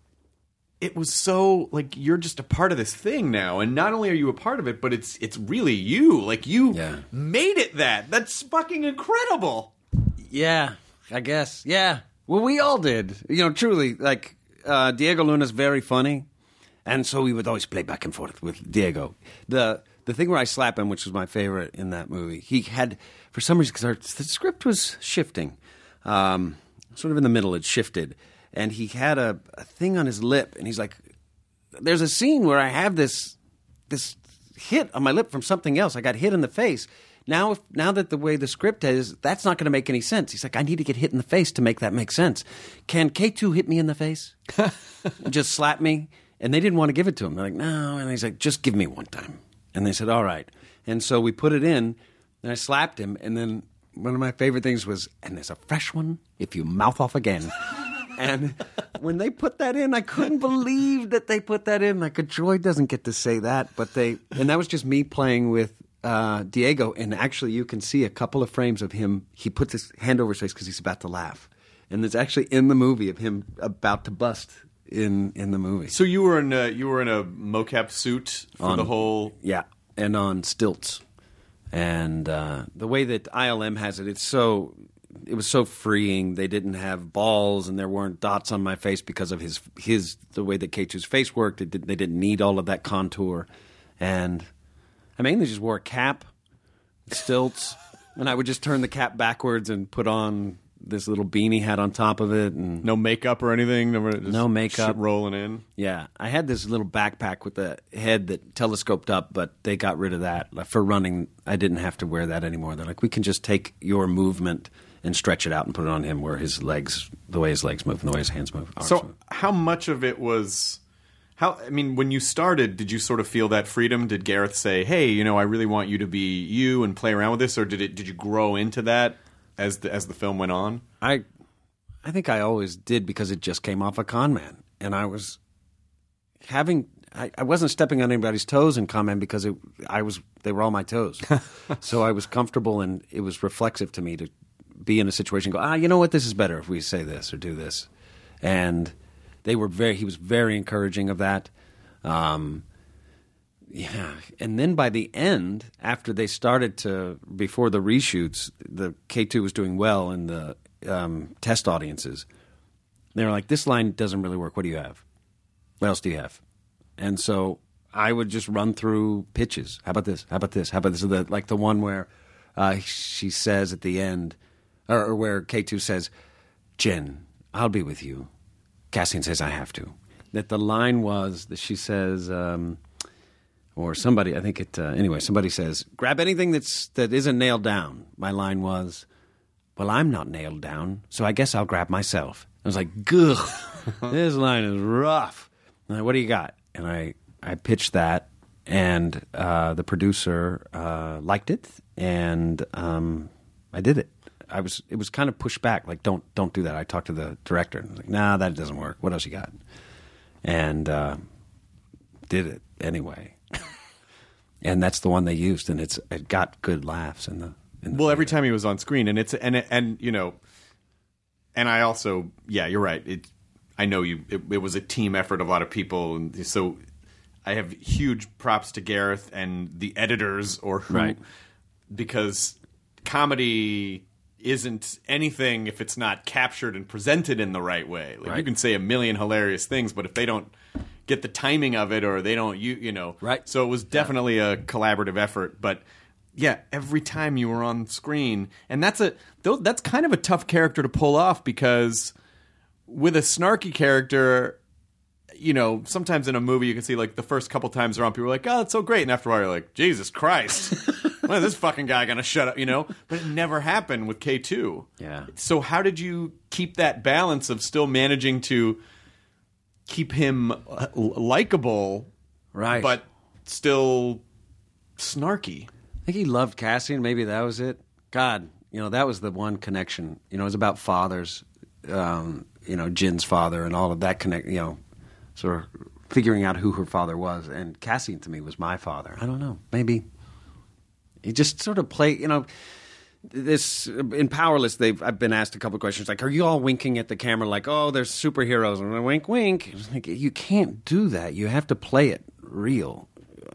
it was so like you're just a part of this thing now, and not only are you a part of it, but it's it's really you. Like you Yeah. made it that. That's fucking incredible. Yeah, I guess. Yeah. Well, we all did. You know, truly, like, uh, Diego Luna's very funny, and so we would always play back and forth with Diego. The the thing where I slap him, which was my favorite in that movie, he had, for some reason, because the script was shifting, um, sort of in the middle, it shifted, and he had a, a thing on his lip, and he's like, there's a scene where I have this this hit on my lip from something else. I got hit in the face. Now, if, now that the way the script is, that's not going to make any sense. He's like, I need to get hit in the face to make that make sense. Can K two hit me in the face? Just slap me? And they didn't want to give it to him. They're like, no. And he's like, just give me one time. And they said, all right. And so we put it in, and I slapped him. And then one of my favorite things was, and there's a fresh one if you mouth off again. And when they put that in, I couldn't believe that they put that in. Like, a droid doesn't get to say that. But they, and that was just me playing with Uh, Diego, and actually you can see a couple of frames of him. He puts his hand over his face because he's about to laugh, and it's actually in the movie of him about to bust in in the movie. So you were in a, you were in a mocap suit for On- the whole. Yeah, and on stilts, and uh, the way that I L M has it, it's so it was so freeing. They didn't have balls, and there weren't dots on my face because of his his the way that K two's face worked. It did, they didn't need all of that contour, and I mainly just wore a cap, stilts, and I would just turn the cap backwards and put on this little beanie hat on top of it. And No makeup or anything. No, just No makeup. shit rolling in. yeah, I had this little backpack with the head that telescoped up, but they got rid of that. Like, for running, I didn't have to wear that anymore. They're like, we can just take your movement and stretch it out and put it on him where his legs, the way his legs move and the way his hands move. ours So move. how much of it was? How I mean, when you started, did you sort of feel that freedom? Did Gareth say, "Hey, you know, I really want you to be you and play around with this," or did it? Did you grow into that as the as the film went on? I, I think I always did because it just came off of Con Man, and I was having. I, I wasn't stepping on anybody's toes in Con Man because it, I was. They were all my toes, so I was comfortable, and it was reflexive to me to be in a situation. And go, ah, you know what? This is better if we say this or do this, and they were very. He was very encouraging of that. Um, Yeah, and then by the end, after they started to, before the reshoots, the K two was doing well in the um, test audiences. They were like, this line doesn't really work. What do you have? What else do you have? And so I would just run through pitches. How about this? How about this? How about this? The, like the one where uh, she says at the end, or, or where K two says, Jen, I'll be with you. Cassian says, I have to. That the line was that she says... Um, or somebody, I think it, uh, anyway, somebody says, grab anything that's, that isn't nailed down. My line was, well, I'm not nailed down, so I guess I'll grab myself. I was like, gugh, this line is rough. I'm like, what do you got? And I, I pitched that, and uh, the producer uh, liked it, and um, I did it. I was, it was kind of pushed back, like, don't, don't do that. I talked to the director, and I was like, nah, that doesn't work. What else you got? And uh, did it anyway. And that's the one they used, and it's it got good laughs in the. In the well, every theater. time he was on screen, and it's and and you know, and I also, yeah, you're right. It, I know you. It, it was a team effort of a lot of people, and so I have huge props to Gareth and the editors, or who, Right. because comedy isn't anything if it's not captured and presented in the right way. Like Right. you can say a million hilarious things, but if they don't get the timing of it, or they don't, you you know, Right. So it was definitely a collaborative effort, but. Yeah, every time you were on screen, and that's a those, that's kind of a tough character to pull off, because with a snarky character, you know, sometimes in a movie you can see like the first couple times around, people are like, "Oh, that's so great," and after a while you're like, "Jesus Christ, when is this fucking guy gonna shut up?" You know, but it never happened with K two. Yeah. So how did you keep that balance of still managing to keep him uh, likable, Right. but still snarky? I think he loved Cassian. Maybe that was it. God, you know, that was the one connection. You know, it was about fathers, um, you know, Jin's father and all of that connect, you know, sort of figuring out who her father was. And Cassian to me was my father. I don't know. Maybe he just sort of played, you know, this in Powerless, they've I've been asked a couple of questions like, are you all winking at the camera like, oh, there's superheroes? And I wink, wink. It's like, you can't do that. You have to play it real.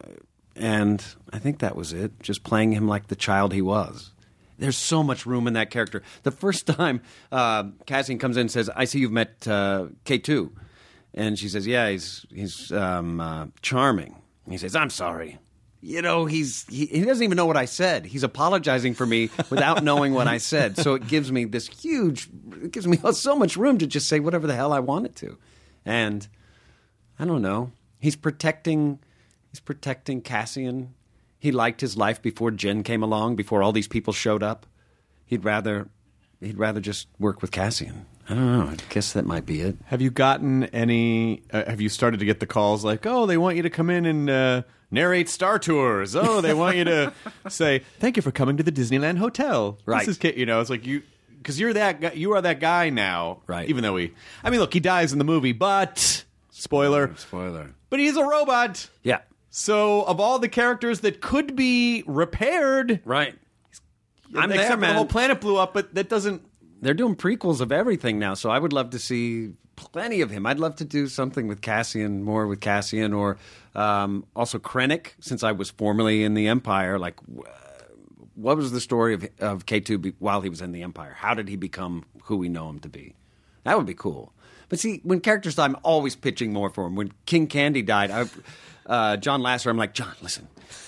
And I think that was it, just playing him like the child he was. There's so much room in that character. The first time uh, Cassian comes in and says, I see you've met uh, K two. And she says, yeah, he's he's um, uh, charming. And he says, I'm sorry. You know, he's he, he doesn't even know what I said. He's apologizing for me without knowing what I said. So it gives me this huge, it gives me so much room to just say whatever the hell I wanted to. And I don't know. He's protecting... He's protecting Cassian. He liked his life before Jin came along, before all these people showed up. He'd rather he'd rather just work with Cassian. I don't know. I guess that might be it. Have you gotten any? Uh, have you started to get the calls like, oh, they want you to come in and uh, narrate Star Tours? Oh, they want you to say, thank you for coming to the Disneyland Hotel. Right. This is, K-" you know, it's like you because you're that guy, you are that guy now. Right. Even though he, I mean, look, he dies in the movie, but spoiler, Spoiler. but he's a robot. Yeah. So, of all the characters that could be repaired, Right. I'm except there, for man. the whole planet blew up, but that doesn't. They're doing prequels of everything now, so I would love to see plenty of him. I'd love to do something with Cassian, more with Cassian, or um, also Krennic, since I was formerly in the Empire. Like, wh- what was the story of, of K two be, while he was in the Empire? How did he become who we know him to be? That would be cool. But see, when characters die, I'm always pitching more for him. When King Candy died, I, uh, John Lasseter, I'm like, John, listen.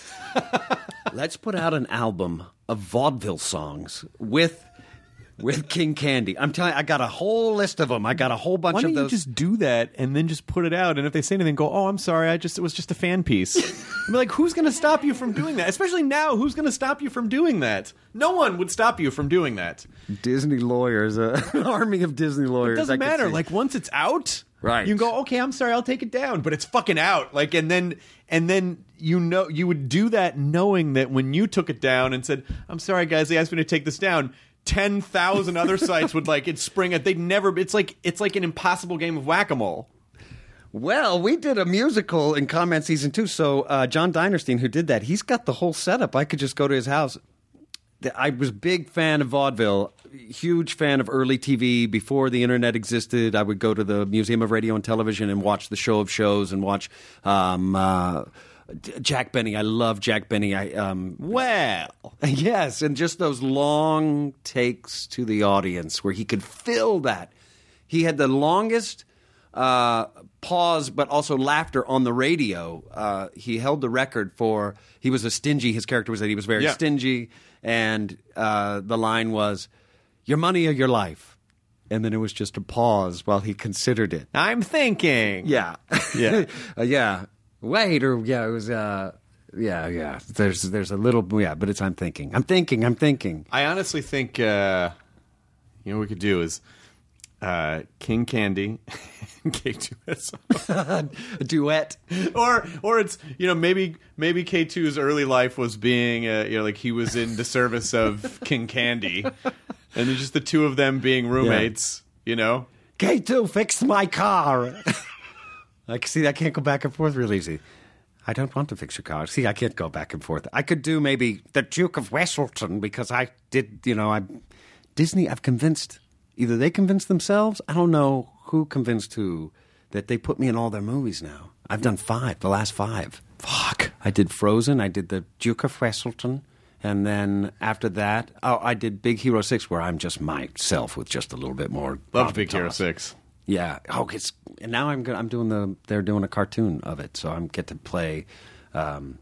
Let's put out an album of vaudeville songs with with King Candy. I'm telling you, I got a whole list of them. I got a whole bunch Why of don't those. you just do that and then just put it out? And if they say anything, go, "Oh, I'm sorry. I just it was just a fan piece." I mean, like, who's going to stop you from doing that? Especially now, who's going to stop you from doing that? No one would stop you from doing that. Disney lawyers, uh, an army of Disney lawyers. It doesn't I could matter. see. Like, once it's out, Right. You can go, "Okay, I'm sorry. I'll take it down," but it's fucking out. Like, and then and then you know you would do that knowing that when you took it down and said, "I'm sorry, guys, they asked me to take this down." Ten thousand other sites would like it spring it. They'd never. It's like it's like an impossible game of whack-a-mole. Well, we did a musical in Comment Season two, so uh, John Dinerstein, who did that, he's got the whole setup. I could just go to his house. I was a big fan of vaudeville, huge fan of early T V. Before the internet existed, I would go to the Museum of Radio and Television and watch the Show of Shows and watch um, uh, Jack Benny. I love Jack Benny. I um, Well, Yes, and just those long takes to the audience where he could fill that. He had the longest uh, pause, but also laughter on the radio. Uh, he held the record for, he was a stingy, his character was that he was very Yeah. stingy, and uh, the line was, your money or your life. And then it was just a pause while he considered it. I'm thinking. Yeah. Yeah. uh, yeah. Wait, or yeah, it was, uh, yeah, yeah. There's there's a little yeah, but it's I'm thinking, I'm thinking, I'm thinking. I honestly think uh, you know what we could do is uh, King Candy and K two S O. A duet. Or, or it's you know maybe maybe K two's early life was being uh, you know like he was in the service of King Candy, and it's just the two of them being roommates. Yeah. You know, K two fixed my car. Like, see, I can't go back and forth real easy. I don't want to fix your car. See, I can't go back and forth. I could do maybe the Duke of Wesselton because I did, you know, I Disney. I've convinced either they convinced themselves. I don't know who convinced who that they put me in all their movies now. I've done five, the last five. Fuck. I did Frozen. I did the Duke of Wesselton. And then after that, oh, I did Big Hero six, where I'm just myself with just a little bit more. Love Big Hero six. Yeah. Oh, it's and now I'm go- I'm doing the. They're doing a cartoon of it, so I'm get to play, um,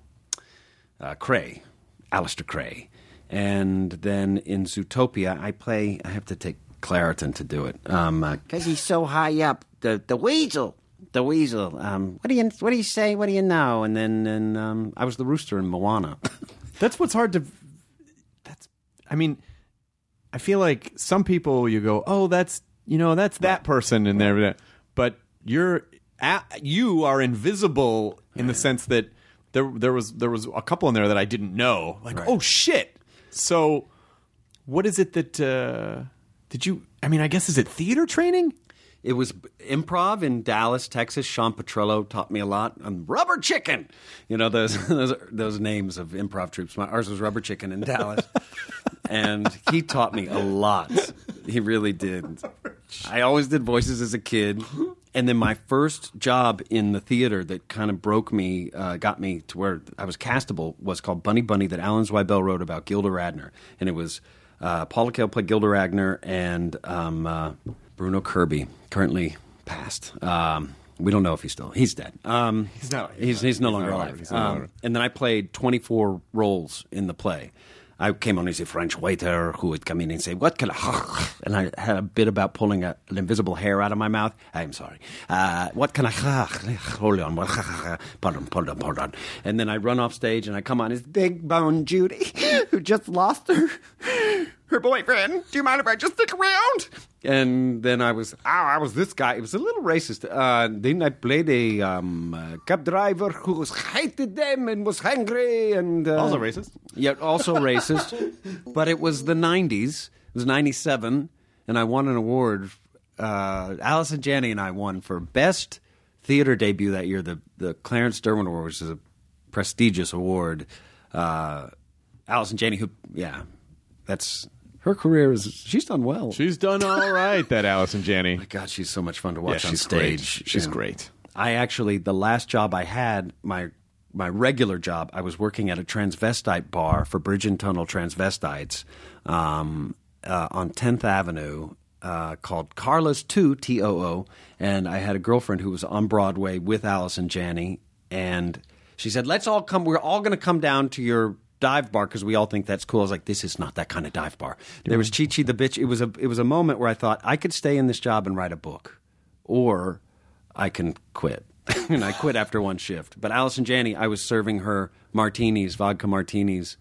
uh, Cray, Alistair Cray, and then in Zootopia I play. I have to take Claritin to do it, um, because he's so high up. The the weasel. The weasel. Um, what do you what do you say? What do you know? And then and um, I was the rooster in Moana. That's what's hard to. That's. I mean, I feel like some people you go, oh, that's you know that's that person in there, but you're at, you are invisible in the sense that there there was there was a couple in there that I didn't know. Like, right. Oh shit! So, what is it that uh, did you? I mean, I guess is it theater training? It was improv in Dallas, Texas. Sean Petrillo taught me a lot. Um, Rubber Chicken, you know those those those names of improv troops. My, ours was Rubber Chicken in Dallas, and he taught me a lot. He really did. I always did voices as a kid, and then my first job in the theater that kind of broke me, uh, got me to where I was castable, was called Bunny Bunny that Alan Zweibel wrote about Gilda Radner, and it was uh, Paula Kael played Gilda Radner and. Um, uh, Bruno Kirby, currently passed. Um, we don't know if he's still. He's dead. Um, he's not. He's, he's no he's longer not alive. He's not um, and then I played twenty-four roles in the play. I came on as a French waiter who would come in and say, "What can I?" And I had a bit about pulling a, an invisible hair out of my mouth. I'm sorry. Uh, what can I? Hold on. Pardon, pardon, pardon. And then I run off stage and I come on as Big Bone Judy, who just lost her her boyfriend. Do you mind if I just stick around? And then I was, oh, I was this guy. It was a little racist. Uh, then I played a um, uh, cab driver who was hated them and was hungry and uh, Also racist. Yeah, also racist. But it was the nineties. It was ninety-seven, and I won an award. Uh, Allison Janney and I won for best theater debut that year. The the Clarence Derwin Award, which is a prestigious award. Uh, Allison Janney, who, yeah, that's. Her career is, she's done well. She's done all right, that Allison Janney. My God, she's so much fun to watch yeah, on she's stage. Great. She's And great. I actually, the last job I had, my my regular job, I was working at a transvestite bar for Bridge and Tunnel transvestites um, uh, on tenth Avenue uh, called Carla's two, T O O. And I had a girlfriend who was on Broadway with Allison Janney. And she said, let's all come, we're all going to come down to your dive bar because we all think that's cool. I was like, this is not that kind of dive bar. There was Chi Chi the bitch. It was a it was a moment where I thought I could stay in this job and write a book, or I can quit. And I quit after one shift. But Allison Janney, I was serving her martinis, vodka martinis,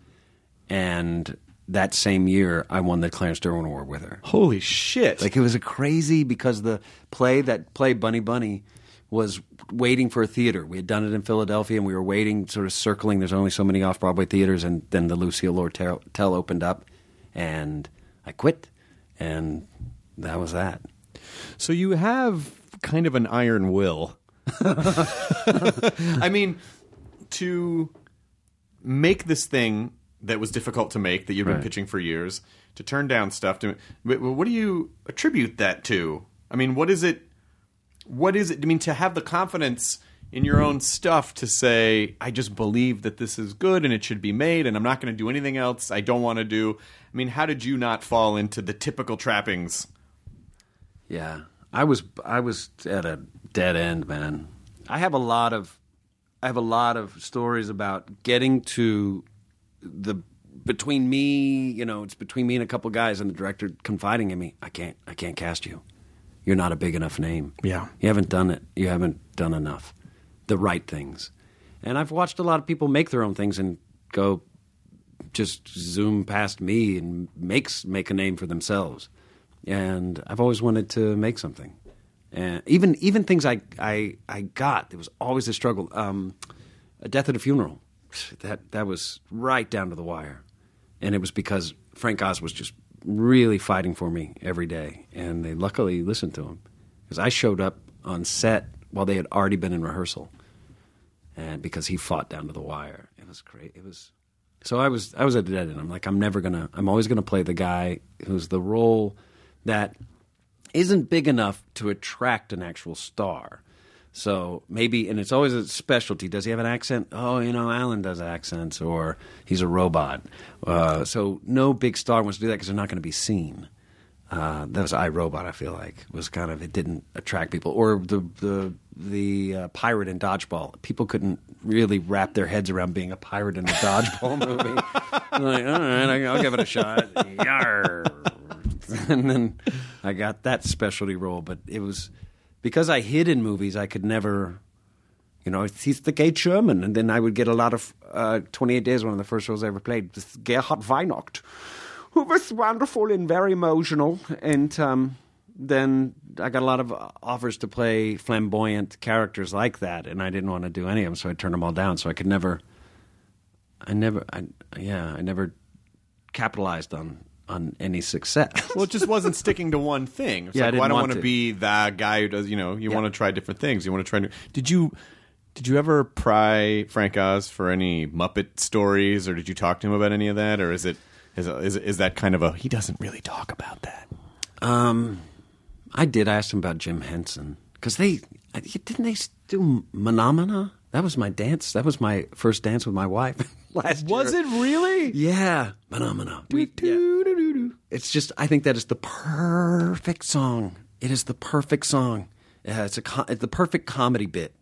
and that same year I won the Clarence Derwin Award with her. Holy shit! Like, it was a crazy, because the play that played Bunny Bunny was waiting for a theater. We had done it in Philadelphia, and we were waiting, sort of circling. There's only so many off-Broadway theaters, and then the Lucille Lortel opened up, and I quit, and that was that. So you have kind of an iron will. I mean, to make this thing that was difficult to make, that you've been Right. pitching for years, to turn down stuff. To what do you attribute that to? I mean, what is it? What is it? I mean, to have the confidence in your own stuff to say, I just believe that this is good and it should be made, and I'm not going to do anything else I don't want to do. I mean, how did you not fall into the typical trappings? Yeah, I was I was at a dead end, man. I have a lot of I have a lot of stories about getting to the between me, you know, it's between me and a couple guys, and the director confiding in me, I can't I can't cast you. You're not a big enough name. Yeah. You haven't done it. You haven't done enough. The right things. And I've watched a lot of people make their own things and go just zoom past me and makes make a name for themselves. And I've always wanted to make something. And even even things I I, I got, there was always a struggle. Um, a Death at a Funeral, that that was right down to the wire. And it was because Frank Oz was just really fighting for me every day. And they luckily listened to him. Because I showed up on set while they had already been in rehearsal. And because he fought down to the wire. It was great. It was so I was I was at the dead end. I'm like, I'm never gonna I'm always gonna play the guy who's the role that isn't big enough to attract an actual star. So maybe, and it's always a specialty. Does he have an accent? Oh, you know, Alan does accents, or he's a robot. Uh, so no big star wants to do that because they're not going to be seen. Uh, that was iRobot, I feel like, was kind of, it didn't attract people. Or the the the uh, pirate in Dodgeball. People couldn't really wrap their heads around being a pirate in a Dodgeball movie. Like, all right, I'll give it a shot. Yarr. And then I got that specialty role, but it was... Because I hid in movies, I could never, you know, he's the gay German. And then I would get a lot of, uh, twenty-eight Days, one of the first roles I ever played, with Gerhard Weihnacht, who was wonderful and very emotional. And um, then I got a lot of offers to play flamboyant characters like that, and I didn't want to do any of them, so I turned them all down. So I could never, I never, I, yeah, I never capitalized on on any success. Well, it just wasn't sticking to one thing. It's Yeah, I like, didn't well, I don't want want to to. be that guy who does, you know, you Yeah. want to try different things. You want to try new. Did you, did you ever pry Frank Oz for any Muppet stories, or did you talk to him about any of that? Or is it, is, it, is, it, is that kind of a, he doesn't really talk about that? Um, I did. I asked him about Jim Henson. Because they, I- didn't they do Phenomena? That was my dance. That was my first dance with my wife last year. Was it really? Yeah. Phenomena. We, yeah. It's just, I think that is the perfect song. It is the perfect song. Yeah, it's a co- it's the perfect comedy bit.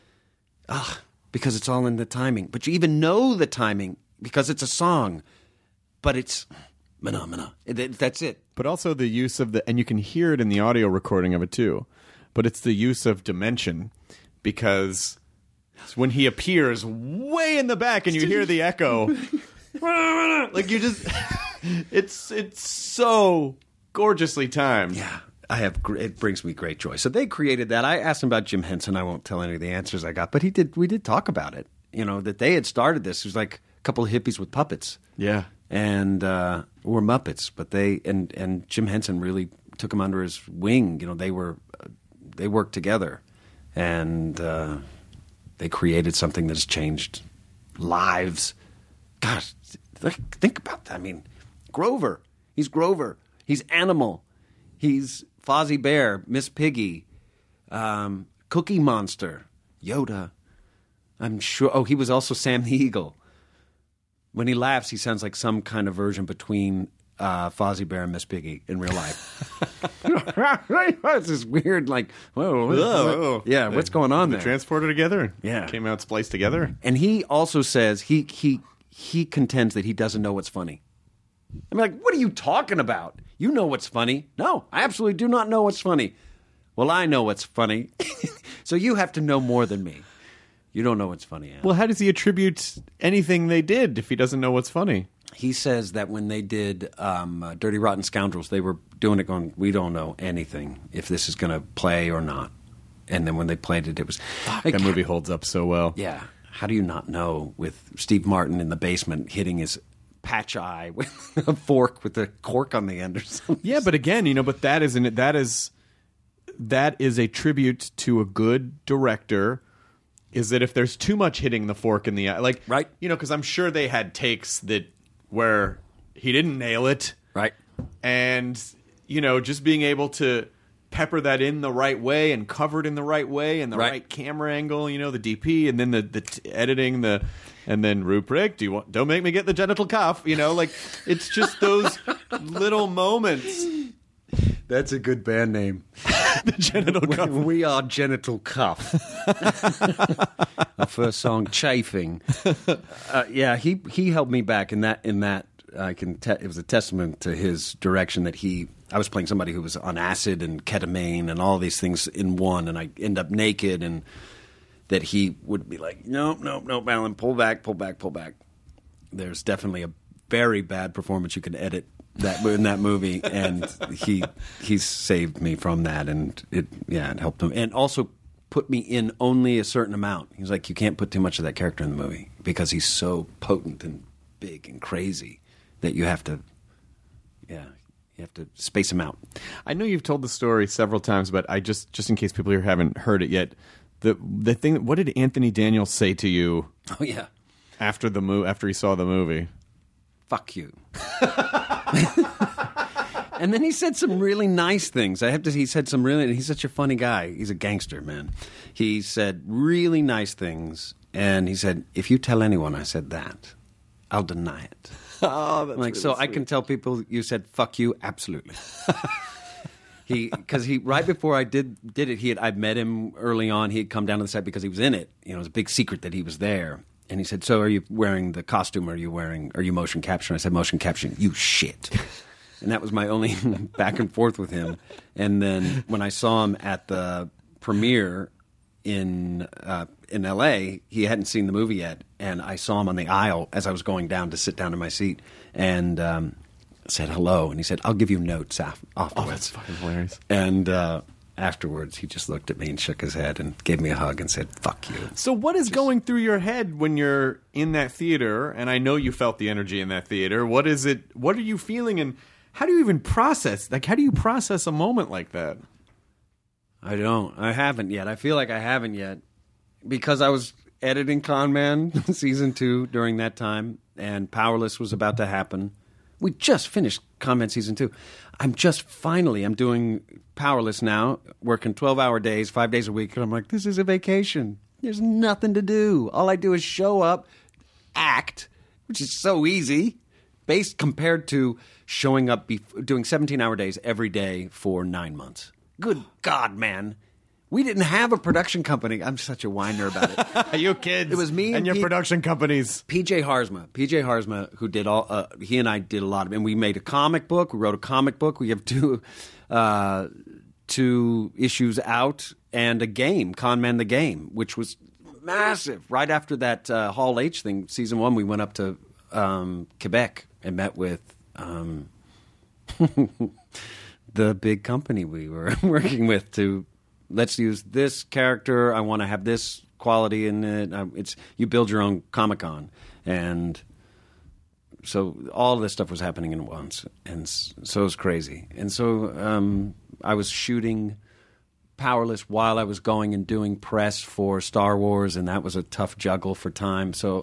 Ah, because it's all in the timing. But you even know the timing because it's a song. But it's phenomena. It- it- That's it. But also the use of the, and you can hear it in the audio recording of it too, but it's the use of dimension, because when he appears way in the back and you hear the echo, like you just, it's it's so gorgeously timed. Yeah, I have. gr- It brings me great joy. So they created that. I asked him about Jim Henson. I won't tell any of the answers I got, but he did. We did talk about it. You know, that they had started this. It was like a couple of hippies with puppets. Yeah. and uh, were Muppets, but they and and Jim Henson really took him under his wing. You know, they were uh, they worked together, and uh, they created something that has changed lives. Gosh, th- think about that. I mean, Grover. He's Grover. He's Animal. He's Fozzie Bear, Miss Piggy, um, Cookie Monster, Yoda. I'm sure. Oh, he was also Sam the Eagle. When he laughs, he sounds like some kind of version between uh, Fozzie Bear and Miss Piggy in real life. It's this weird, like, whoa, what- Whoa. what- yeah, what's going on They there? transported together. Yeah. Came out spliced together. And he also says he he he contends that he doesn't know what's funny. I'm like, what are you talking about? You know what's funny? No, I absolutely do not know what's funny. Well, I know what's funny, so you have to know more than me. You don't know what's funny. Al. Well, how does he attribute anything they did if he doesn't know what's funny? He says that when they did um, uh, Dirty Rotten Scoundrels, they were doing it going, we don't know anything if this is going to play or not. And then when they played it, it was... like, That movie holds up so well. yeah. How do you not know with Steve Martin in the basement hitting his patch eye with a fork with a cork on the end or something? Yeah, but again, you know, but that is an, that is that is a tribute to a good director. Is that if there's too much hitting the fork in the eye, like Right. you know, because I'm sure they had takes that where he didn't nail it, Right. and you know, just being able to pepper that in the right way and cover it in the right way and the Right. right, camera angle, you know, the D P, and then the the t- editing, the and then Ruprecht, do you want? Don't make me get the genital cuff, you know, like it's just those little moments. That's a good band name. The genital cuff. We are Genital Cuff. Our first song, Chafing. Uh, yeah, he he held me back in that. In that, I can. Te- it was a testament to his direction that he. I was playing somebody who was on acid and ketamine and all these things in one, and I end up naked and that he would be like, nope, nope, nope, Alan, pull back, pull back, pull back. There's definitely a very bad performance you could edit that in that movie, and he he saved me from that, and it yeah, it helped him, and also put me in only a certain amount. He was like, you can't put too much of that character in the movie because he's so potent and big and crazy that you have to, yeah, you have to space him out. I know you've told the story several times, but I just just in case people here haven't heard it yet, the the thing. What did Anthony Daniels say to you? Oh yeah, after the mo- after he saw the movie. Fuck you. And then he said some really nice things. I have to. He said some really. He's such a funny guy. He's a gangster, man. He said really nice things, and he said, "If you tell anyone I said that, I'll deny it." Oh, that's like really so. sweet. I can tell people you said "fuck you." Absolutely. He because he right before I did did it, he had I'd met him early on. He had come down to the set because he was in it. You know, it was a big secret that he was there. And he said, "So, are you wearing the costume? Or are you wearing? Are you motion capture?" I said, "Motion capture." You shit. And that was my only back and forth with him. And then when I saw him at the premiere in uh, in L A, he hadn't seen the movie yet, and I saw him on the aisle as I was going down to sit down in my seat, and um, said hello. And he said, "I'll give you notes af- afterwards." Oh, that's fucking hilarious. And uh, afterwards, he just looked at me and shook his head and gave me a hug and said, "Fuck you." So what is going through your head when you're in that theater? And I know you felt the energy in that theater. What is it? What are you feeling? And how do you even process? Like, how do you process a moment like that? I don't. I haven't yet. I feel like I haven't yet because I was editing Con Man season two during that time, and Powerless was about to happen. We just finished Con Man season two. I'm just finally, I'm doing Powerless now, working twelve-hour days, five days a week, and I'm like, this is a vacation. There's nothing to do. All I do is show up, act, which is so easy, based compared to showing up, bef- doing seventeen-hour days every day for nine months. Good God, man. We didn't have a production company. I'm such a whiner about it. Are you kids? It was me and, and your Pete- production companies. P J Harsma. P J Harsma, who did all, uh, he and I did a lot of, and we made a comic book. We wrote a comic book. We have two, uh, two issues out and a game, Con Man the Game, which was massive. Right after that uh, Hall H thing, season one, we went up to um, Quebec and met with um, the big company we were working with to, let's use this character. I want to have this quality in it. It's you build your own Comic-Con, and so all of this stuff was happening at once, and so it was crazy. And so um, I was shooting Powerless while I was going and doing press for Star Wars, and that was a tough juggle for time. So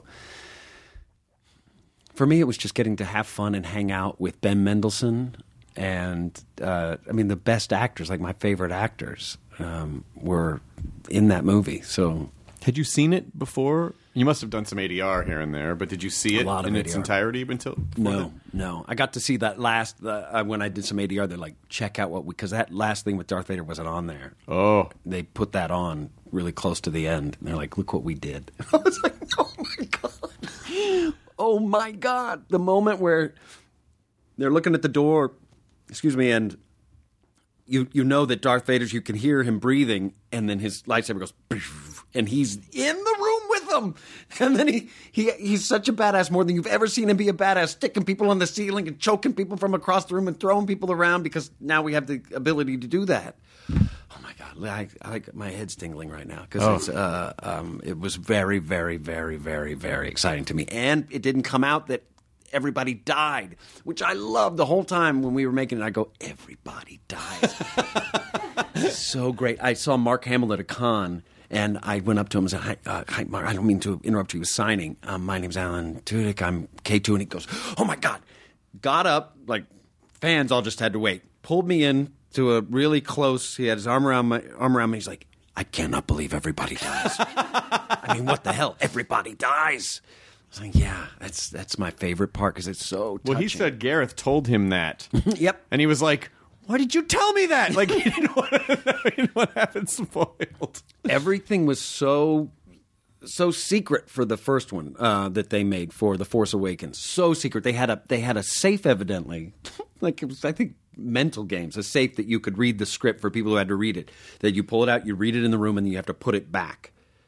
for me, it was just getting to have fun and hang out with Ben Mendelsohn. And, uh, I mean, the best actors, like my favorite actors, um, were in that movie. So, had you seen it before? You must have done some A D R here and there, but did you see A it lot of in A its D R. entirety until before no, that? no. I got to see that last, uh, when I did some A D R, they're like, check out what we, because that last thing with Darth Vader wasn't on there. Oh. They put that on really close to the end. And they're like, look what we did. I was like, oh my God. Oh my God. The moment where they're looking at the door, excuse me, and you you know that Darth Vader's, you can hear him breathing, and then his lightsaber goes, and he's in the room with them. And then he, he he's such a badass, more than you've ever seen him be a badass, sticking people on the ceiling and choking people from across the room and throwing people around, because now we have the ability to do that. Oh my God, I, I, my head's tingling right now because Oh. it's uh, um, it was very, very, very, very, very exciting to me, and it didn't come out that everybody died, which I loved the whole time when we were making it. I go, everybody dies. So great. I saw Mark Hamill at a con, and I went up to him and said, hi, uh, hi Mark, I don't mean to interrupt you. He was signing. Um, my name's Alan Tudyk. I'm K two. And he goes, oh my God. Got up, like fans all just had to wait. Pulled me in to a really close, he had his arm around my arm around me. He's like, I cannot believe everybody dies. I mean, what the hell? Everybody dies. I was like, yeah, that's that's my favorite part because it's so touching. Well, he said Gareth told him that. Yep. And he was like, why did you tell me that? Like, he didn't want to know, he didn't want to have it spoiled. Everything was so so secret for the first one uh, that they made for The Force Awakens. So secret. They had a they had a safe, evidently, like it was, I think, Mental Games, a safe that you could read the script for people who had to read it. That you pull it out, you read it in the room, and then you have to put it back.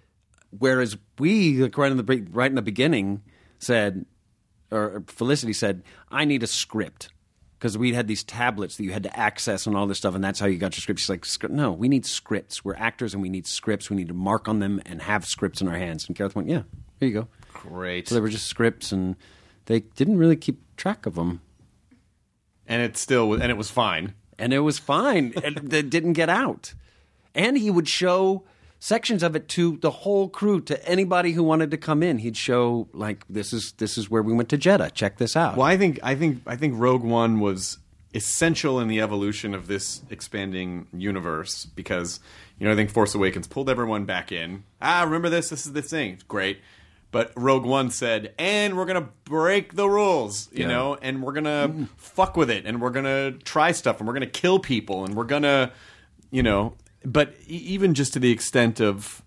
whereas we, like right in the be- right in the beginning, said, or Felicity said, I need a script. Because we had these tablets that you had to access and all this stuff, and that's how you got your script. She's like, no, we need scripts. We're actors, and we need scripts. We need to mark on them and have scripts in our hands. And Gareth went, yeah, here you go. Great. So they were just scripts, and they didn't really keep track of them. And it still and it was fine. And it was fine. And it didn't get out. And he would show sections of it to the whole crew, to anybody who wanted to come in. He'd show, like, this is this is where we went to Jeddah. Check this out. Well, I think I think I think Rogue One was essential in the evolution of this expanding universe because, you know, I think Force Awakens pulled everyone back in. Ah, remember this? This is the thing. It's great. But Rogue One said, and we're going to break the rules, you Yeah. know, and we're going to fuck with it, and we're going to try stuff, and we're going to kill people, and we're going to, you know, but e- even just to the extent of,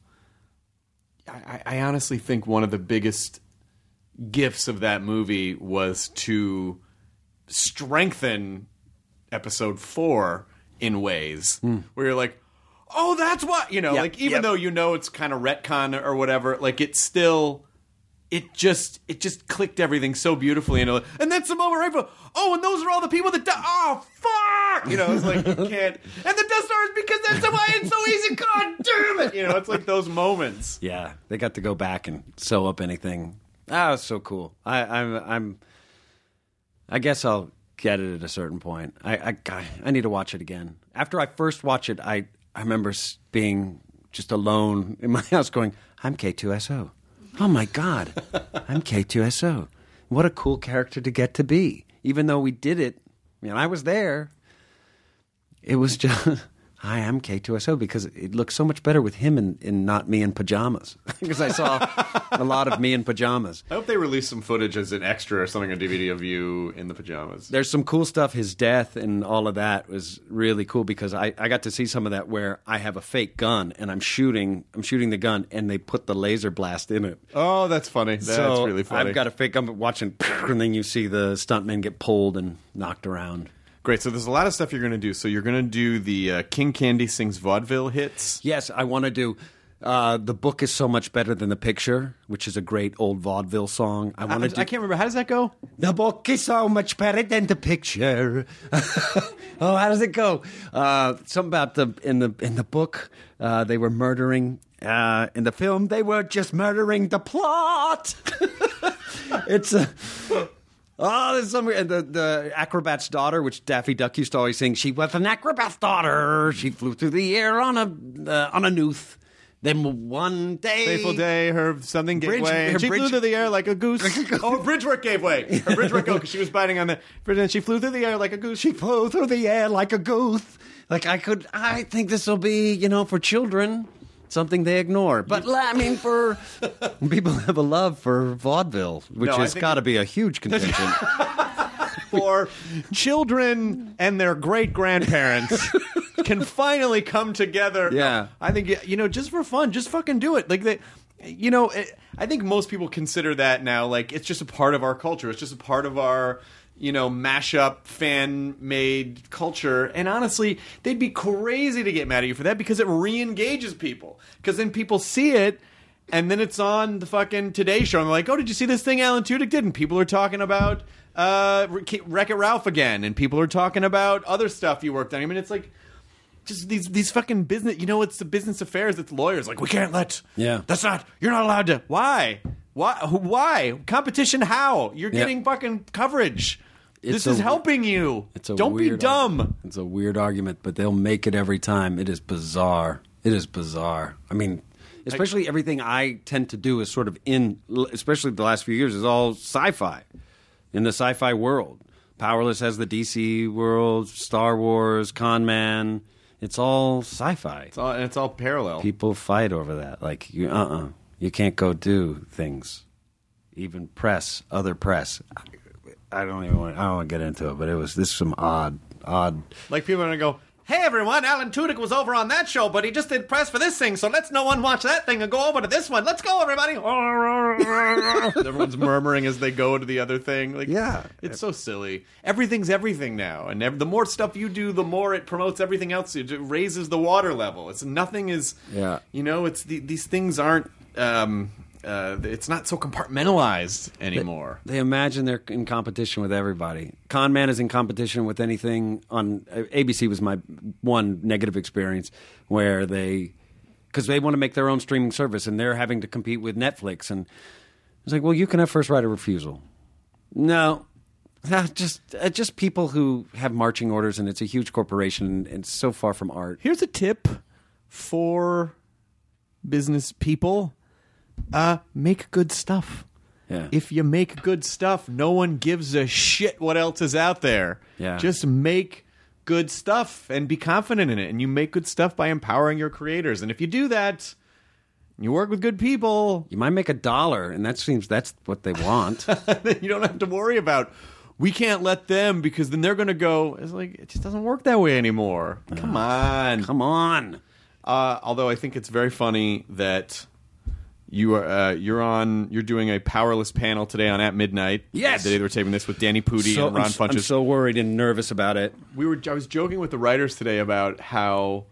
I, I honestly think one of the biggest gifts of that movie was to strengthen episode four in ways where you're like, oh, that's what, you know, Yep, like even yep. though you know it's kind of retcon or whatever, like it's still, it just, it just clicked everything so beautifully. And, and that's the moment right for, oh, and those are all the people that, di- oh, fuck! You know, it's like, you can't, and the Death Star is because that's why it's so easy, god damn it! You know, it's like those moments. Yeah, they got to go back and sew up anything. Ah, it was so cool. I, I'm, I'm, I guess I'll get it at a certain point. I, I, I, I need to watch it again. After I first watched it, I, I remember s- being just alone in my house, going, "I'm K two S O. Oh my God, I'm K two S O. What a cool character to get to be." Even though we did it, I mean, I was there. It was just. I am K two S O because it looks so much better with him and, and not me in pajamas. Because I saw a lot of me in pajamas. I hope they release some footage as an extra or something on D V D of you in the pajamas. There's some cool stuff. His death and all of that was really cool because I, I got to see some of that where I have a fake gun and I'm shooting I'm shooting the gun and they put the laser blast in it. Oh, that's funny. That's so really funny. I've got a fake gun watching, and then you see the stuntmen get pulled and knocked around. Great. So there's a lot of stuff you're going to do. So you're going to do the uh, King Candy Sings Vaudeville hits. Yes, I want to do. Uh, the book is so much better than the picture, which is a great old vaudeville song. I I, want to. I can't remember. How does that go? The book is so much better than the picture. Oh, how does it go? Uh, something about the in the in the book uh, they were murdering. Uh, in the film, they were just murdering the plot. It's a. Oh, there's some and the the acrobat's daughter, which Daffy Duck used to always sing. She was an acrobat's daughter. She flew through the air on a uh, on a nooth. Then one day, Fateful day, her something gave Bridge- way. her and she bridge- flew through the air like a goose. Oh, her bridge work gave way. Her bridge work, because she was biting on the bridge, and she flew through the air like a goose. She flew through the air like a goose. Like I could, I think this will be, you know, for children, something they ignore. But I mean, for people have a love for vaudeville, which No, I has think- got to be a huge contingent. For children and their great grandparents can finally come together. Yeah. I think, you know, just for fun, just fucking do it. Like, they, you know, it, I think most people consider that now, like, it's just a part of our culture. It's just a part of our, you know, mashup, fan-made culture. And honestly, they'd be crazy to get mad at you for that because it re-engages people. Because then people see it, and then it's on the fucking Today Show, and they're like, oh, did you see this thing Alan Tudyk did? And people are talking about uh, Wreck-It Ralph again, and people are talking about other stuff you worked on. I mean, it's like, just these these fucking business, you know, it's the business affairs, it's lawyers. Like, we can't let, Yeah. that's not, you're not allowed to, why? Why? Why? Competition how? You're Yeah. getting fucking coverage. It's this is a- helping you. It's a Don't be weird dumb. argument. It's a weird argument, but they'll make it every time. It is bizarre. It is bizarre. I mean, especially everything I tend to do is sort of in, especially the last few years, is all sci-fi. In the sci-fi world. Powerless has the D C world, Star Wars, Con Man. It's all sci-fi. It's all, and it's all parallel. People fight over that. Like, you, uh-uh. You can't go do things. Even press, other press. I don't even want, I don't want to get into it, but it was, this is some odd, odd. Like, people are going to go, Hey everyone, Alan Tudyk was over on that show, but he just did press for this thing, so let's no one watch that thing and go over to this one. Let's go, everybody! Everyone's murmuring as they go to the other thing. Like, Yeah. it's so silly. Everything's everything now, and ev- the more stuff you do, the more it promotes everything else. It raises the water level. It's nothing is, Yeah. you know, it's the, these things aren't. Um, uh, it's not so compartmentalized anymore. They imagine they're in competition with everybody. Con Man is in competition with anything on uh, A B C was my one negative experience where they because they want to make their own streaming service and they're having to compete with Netflix and it's like, well, you can have first right of refusal. No, uh, just uh, just people who have marching orders and it's a huge corporation and it's so far from art. Here's a tip for business people. Uh, make good stuff. Yeah. If you make good stuff, no one gives a shit what else is out there. Yeah. Just make good stuff and be confident in it. And you make good stuff by empowering your creators. And if you do that, you work with good people, You might make a dollar, and that seems that's what they want. then you don't have to worry about, we can't let them because then they're going to go, it's like, it just doesn't work that way anymore. Come on. Come on. Uh, although I think it's very funny that you are uh, you're on you're doing a Powerless panel today on At Midnight. Yes! The day they were taping this with Danny Pudi So, and Ron I'm, Funches. I'm so worried and nervous about it. we were I was joking with the writers today about how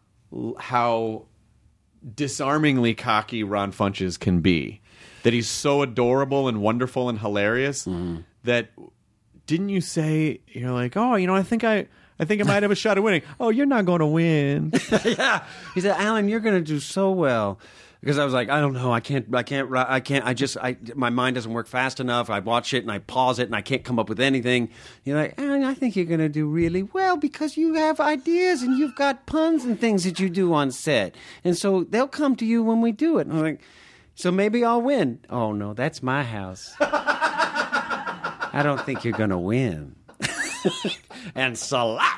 how disarmingly cocky Ron Funches can be. That he's so adorable and wonderful and hilarious that didn't you say you're like, oh, you know, I think I I think I might have a shot at winning. Oh, you're not going to win. Yeah, he said, Alan, you're going to do so well. Because I was like, I don't know, I can't, I can't, I can't, I just, I, my mind doesn't work fast enough. I watch it and I pause it and I can't come up with anything. You're like, Alan, I think you're going to do really well because you have ideas and you've got puns and things that you do on set. And so they'll come to you when we do it. And I'm like, so maybe I'll win. Oh, no, that's my house. I don't think you're going to win. And slap.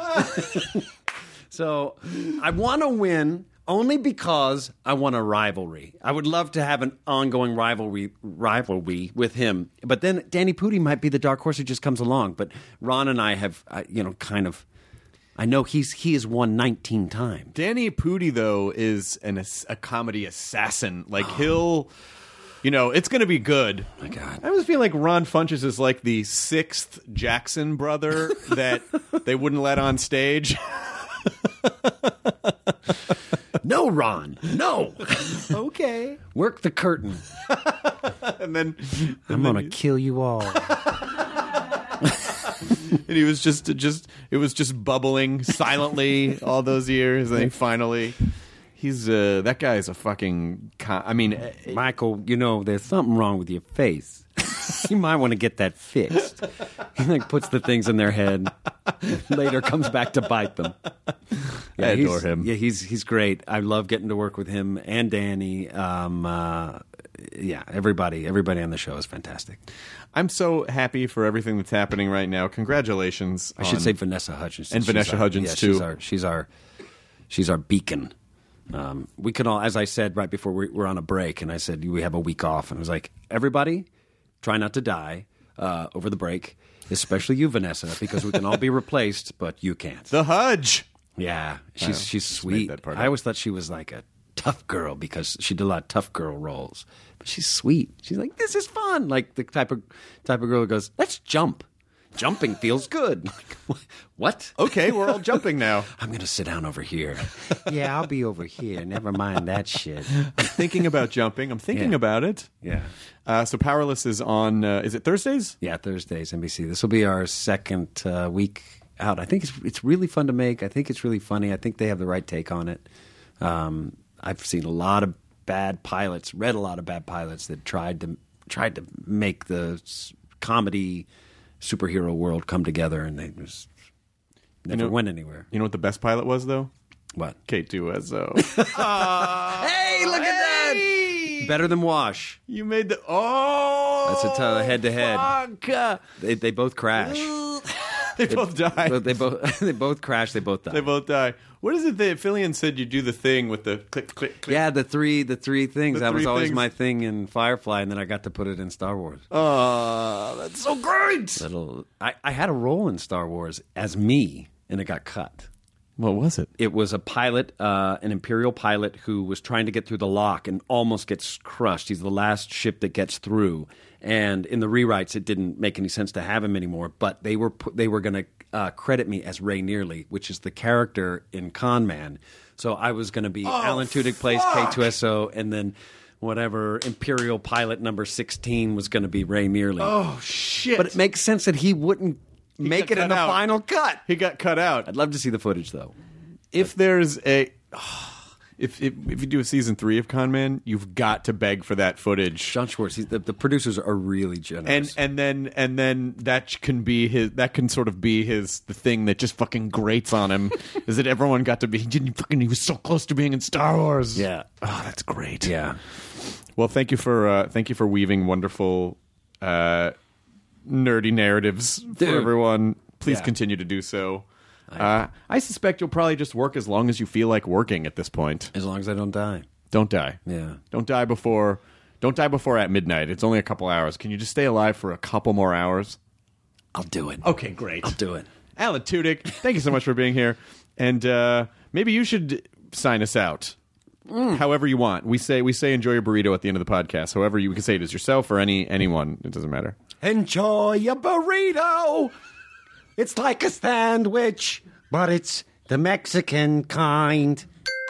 So I want to win only because I want a rivalry. I would love to have an ongoing rivalry rivalry with him. But then Danny Pudi might be the dark horse who just comes along. But Ron and I have, uh, you know, kind of. I know he's he has won nineteen times. Danny Pudi, though, is an ass- a comedy assassin. Like, he'll, you know, it's going to be good. My God. I always feel like Ron Funches is like the sixth Jackson brother that they wouldn't let on stage. No, Ron. No. Okay. Work the curtain. And then, I'm going to kill you all. and he was just, just, it was just bubbling silently all those years. And then finally, he's, uh, that guy is a fucking, con- I mean, uh, Michael, you know, there's something wrong with your face. You might want to get that fixed. He like puts the things in their head. Later comes back to bite them. Yeah, I adore he's- him. Yeah, he's he's great. I love getting to work with him and Danny. Um, uh, yeah, everybody, everybody on the show is fantastic. I'm so happy for everything that's happening right now. Congratulations. I should on- say Vanessa Hudgens And She's Vanessa our- Hudgens, yeah, too. She's our she's our she's our beacon. Um, we can all, as I said right before we were on a break, and I said we have a week off, and I was like, everybody, try not to die uh, over the break, especially you, Vanessa, because we can all be replaced, but you can't. The Hudge. Yeah, she's she's just sweet. made that part I up. always thought she was like a tough girl because she did a lot of tough girl roles, but she's sweet. She's like, this is fun, like the type of type of girl who goes, let's jump. Jumping feels good. Like, what? Okay, we're all jumping now. I'm going to sit down over here. Yeah, I'll be over here. Never mind that shit. I'm thinking about jumping. I'm thinking Yeah. about it. Yeah. Uh, so Powerless is on, uh, is it Thursdays? Yeah, Thursdays, N B C. This will be our second uh, week out. I think it's it's really fun to make. I think it's really funny. I think they have the right take on it. Um, I've seen a lot of bad pilots, read a lot of bad pilots that tried to tried to make the s- comedy superhero world come together, and they just never know- went anywhere. You know what the best pilot was, though? What? K two S O. Hey, look at that! Better than Wash. You made the, oh! That's a t- head-to-head. Fuck. They they both crash. They both die. But they both they both crash. They both die. They both die. What is it that Fillion said you do the thing with the click, click, click? Yeah, the three the three things. The that was three always things. my thing in Firefly, and then I got to put it in Star Wars. Oh, that's so great. Little, I, I had a role in Star Wars as me, and it got cut. What was it? It was a pilot, uh, an Imperial pilot who was trying to get through the lock and almost gets crushed. He's the last ship that gets through. And in the rewrites, it didn't make any sense to have him anymore. But they were pu- they were going to uh, credit me as Ray Nearly, which is the character in Con Man. So I was going to be Oh, Alan Tudyk plays K two S O, and then whatever Imperial pilot number sixteen was going to be Ray Nearly. Oh, shit. But it makes sense that he wouldn't make got it in cut the out. final cut. He got cut out. I'd love to see the footage, though. If there's a... If, if if you do a season three of Con Man, you've got to beg for that footage. John Schwartz, he's, the, the producers are really generous. And and then and then that can be his. That can sort of be his the thing that just fucking grates on him is that everyone got to be. He didn't fucking. He was so close to being in Star Wars. Yeah. Oh, that's great. yeah. Well, thank you for uh, thank you for weaving wonderful, uh, nerdy narratives Dude. for everyone. Please Yeah. continue to do so. Uh, I suspect you'll probably just work as long as you feel like working at this point. As long as I don't die. Don't die. Yeah. Don't die before. Don't die before at midnight. It's only a couple hours. Can you just stay alive for a couple more hours? I'll do it. Okay, great. I'll do it. Alan Tudyk, thank you so much for being here. And uh, maybe you should sign us out. However you want. We say we say enjoy your burrito at the end of the podcast. However you can say it as yourself or any anyone. It doesn't matter. Enjoy your burrito. It's like a sandwich, but it's the Mexican kind.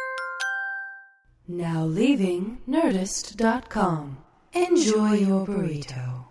Now leaving Nerdist dot com. Enjoy your burrito.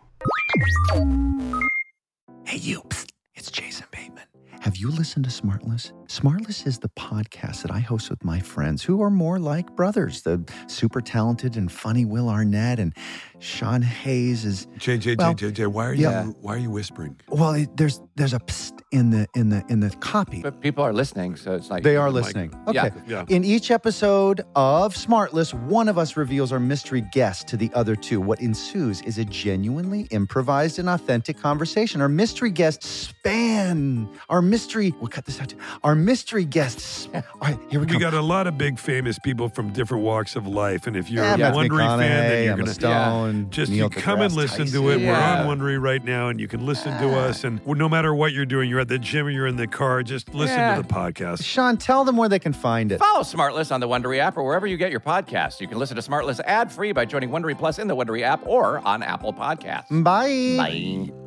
Hey, you. Psst. It's Jason Bateman. Have you listened to Smartless? Smartless is the podcast that I host with my friends who are more like brothers. The super talented and funny Will Arnett and Sean Hayes is... J J, well, J J, J, why are yeah. you why are you whispering? Well, it, there's there's a psst in the in the in the copy. But people are listening, so it's like They are like- listening. Yeah. Okay. Yeah. In each episode of Smartless, one of us reveals our mystery guest to the other two. What ensues is a genuinely improvised and authentic conversation. Our mystery guests span our mystery. We'll cut this out too. Our mystery guests. All right, here we go. We got a lot of big famous people from different walks of life, and if you're Yeah, a Matthew Wondery fan, then you're Emma gonna Stone, just Neil you come and deGrasse listen Tyson. to it. Yeah. We're on Wondery right now, and you can listen to us. And no matter what you're doing, you're at the gym or you're in the car, just listen Yeah. to the podcast. Sean, tell them where they can find it. Follow Smartless on the Wondery app or wherever you get your podcasts. You can listen to Smartless ad-free by joining Wondery Plus in the Wondery app or on Apple Podcasts. Bye. Bye.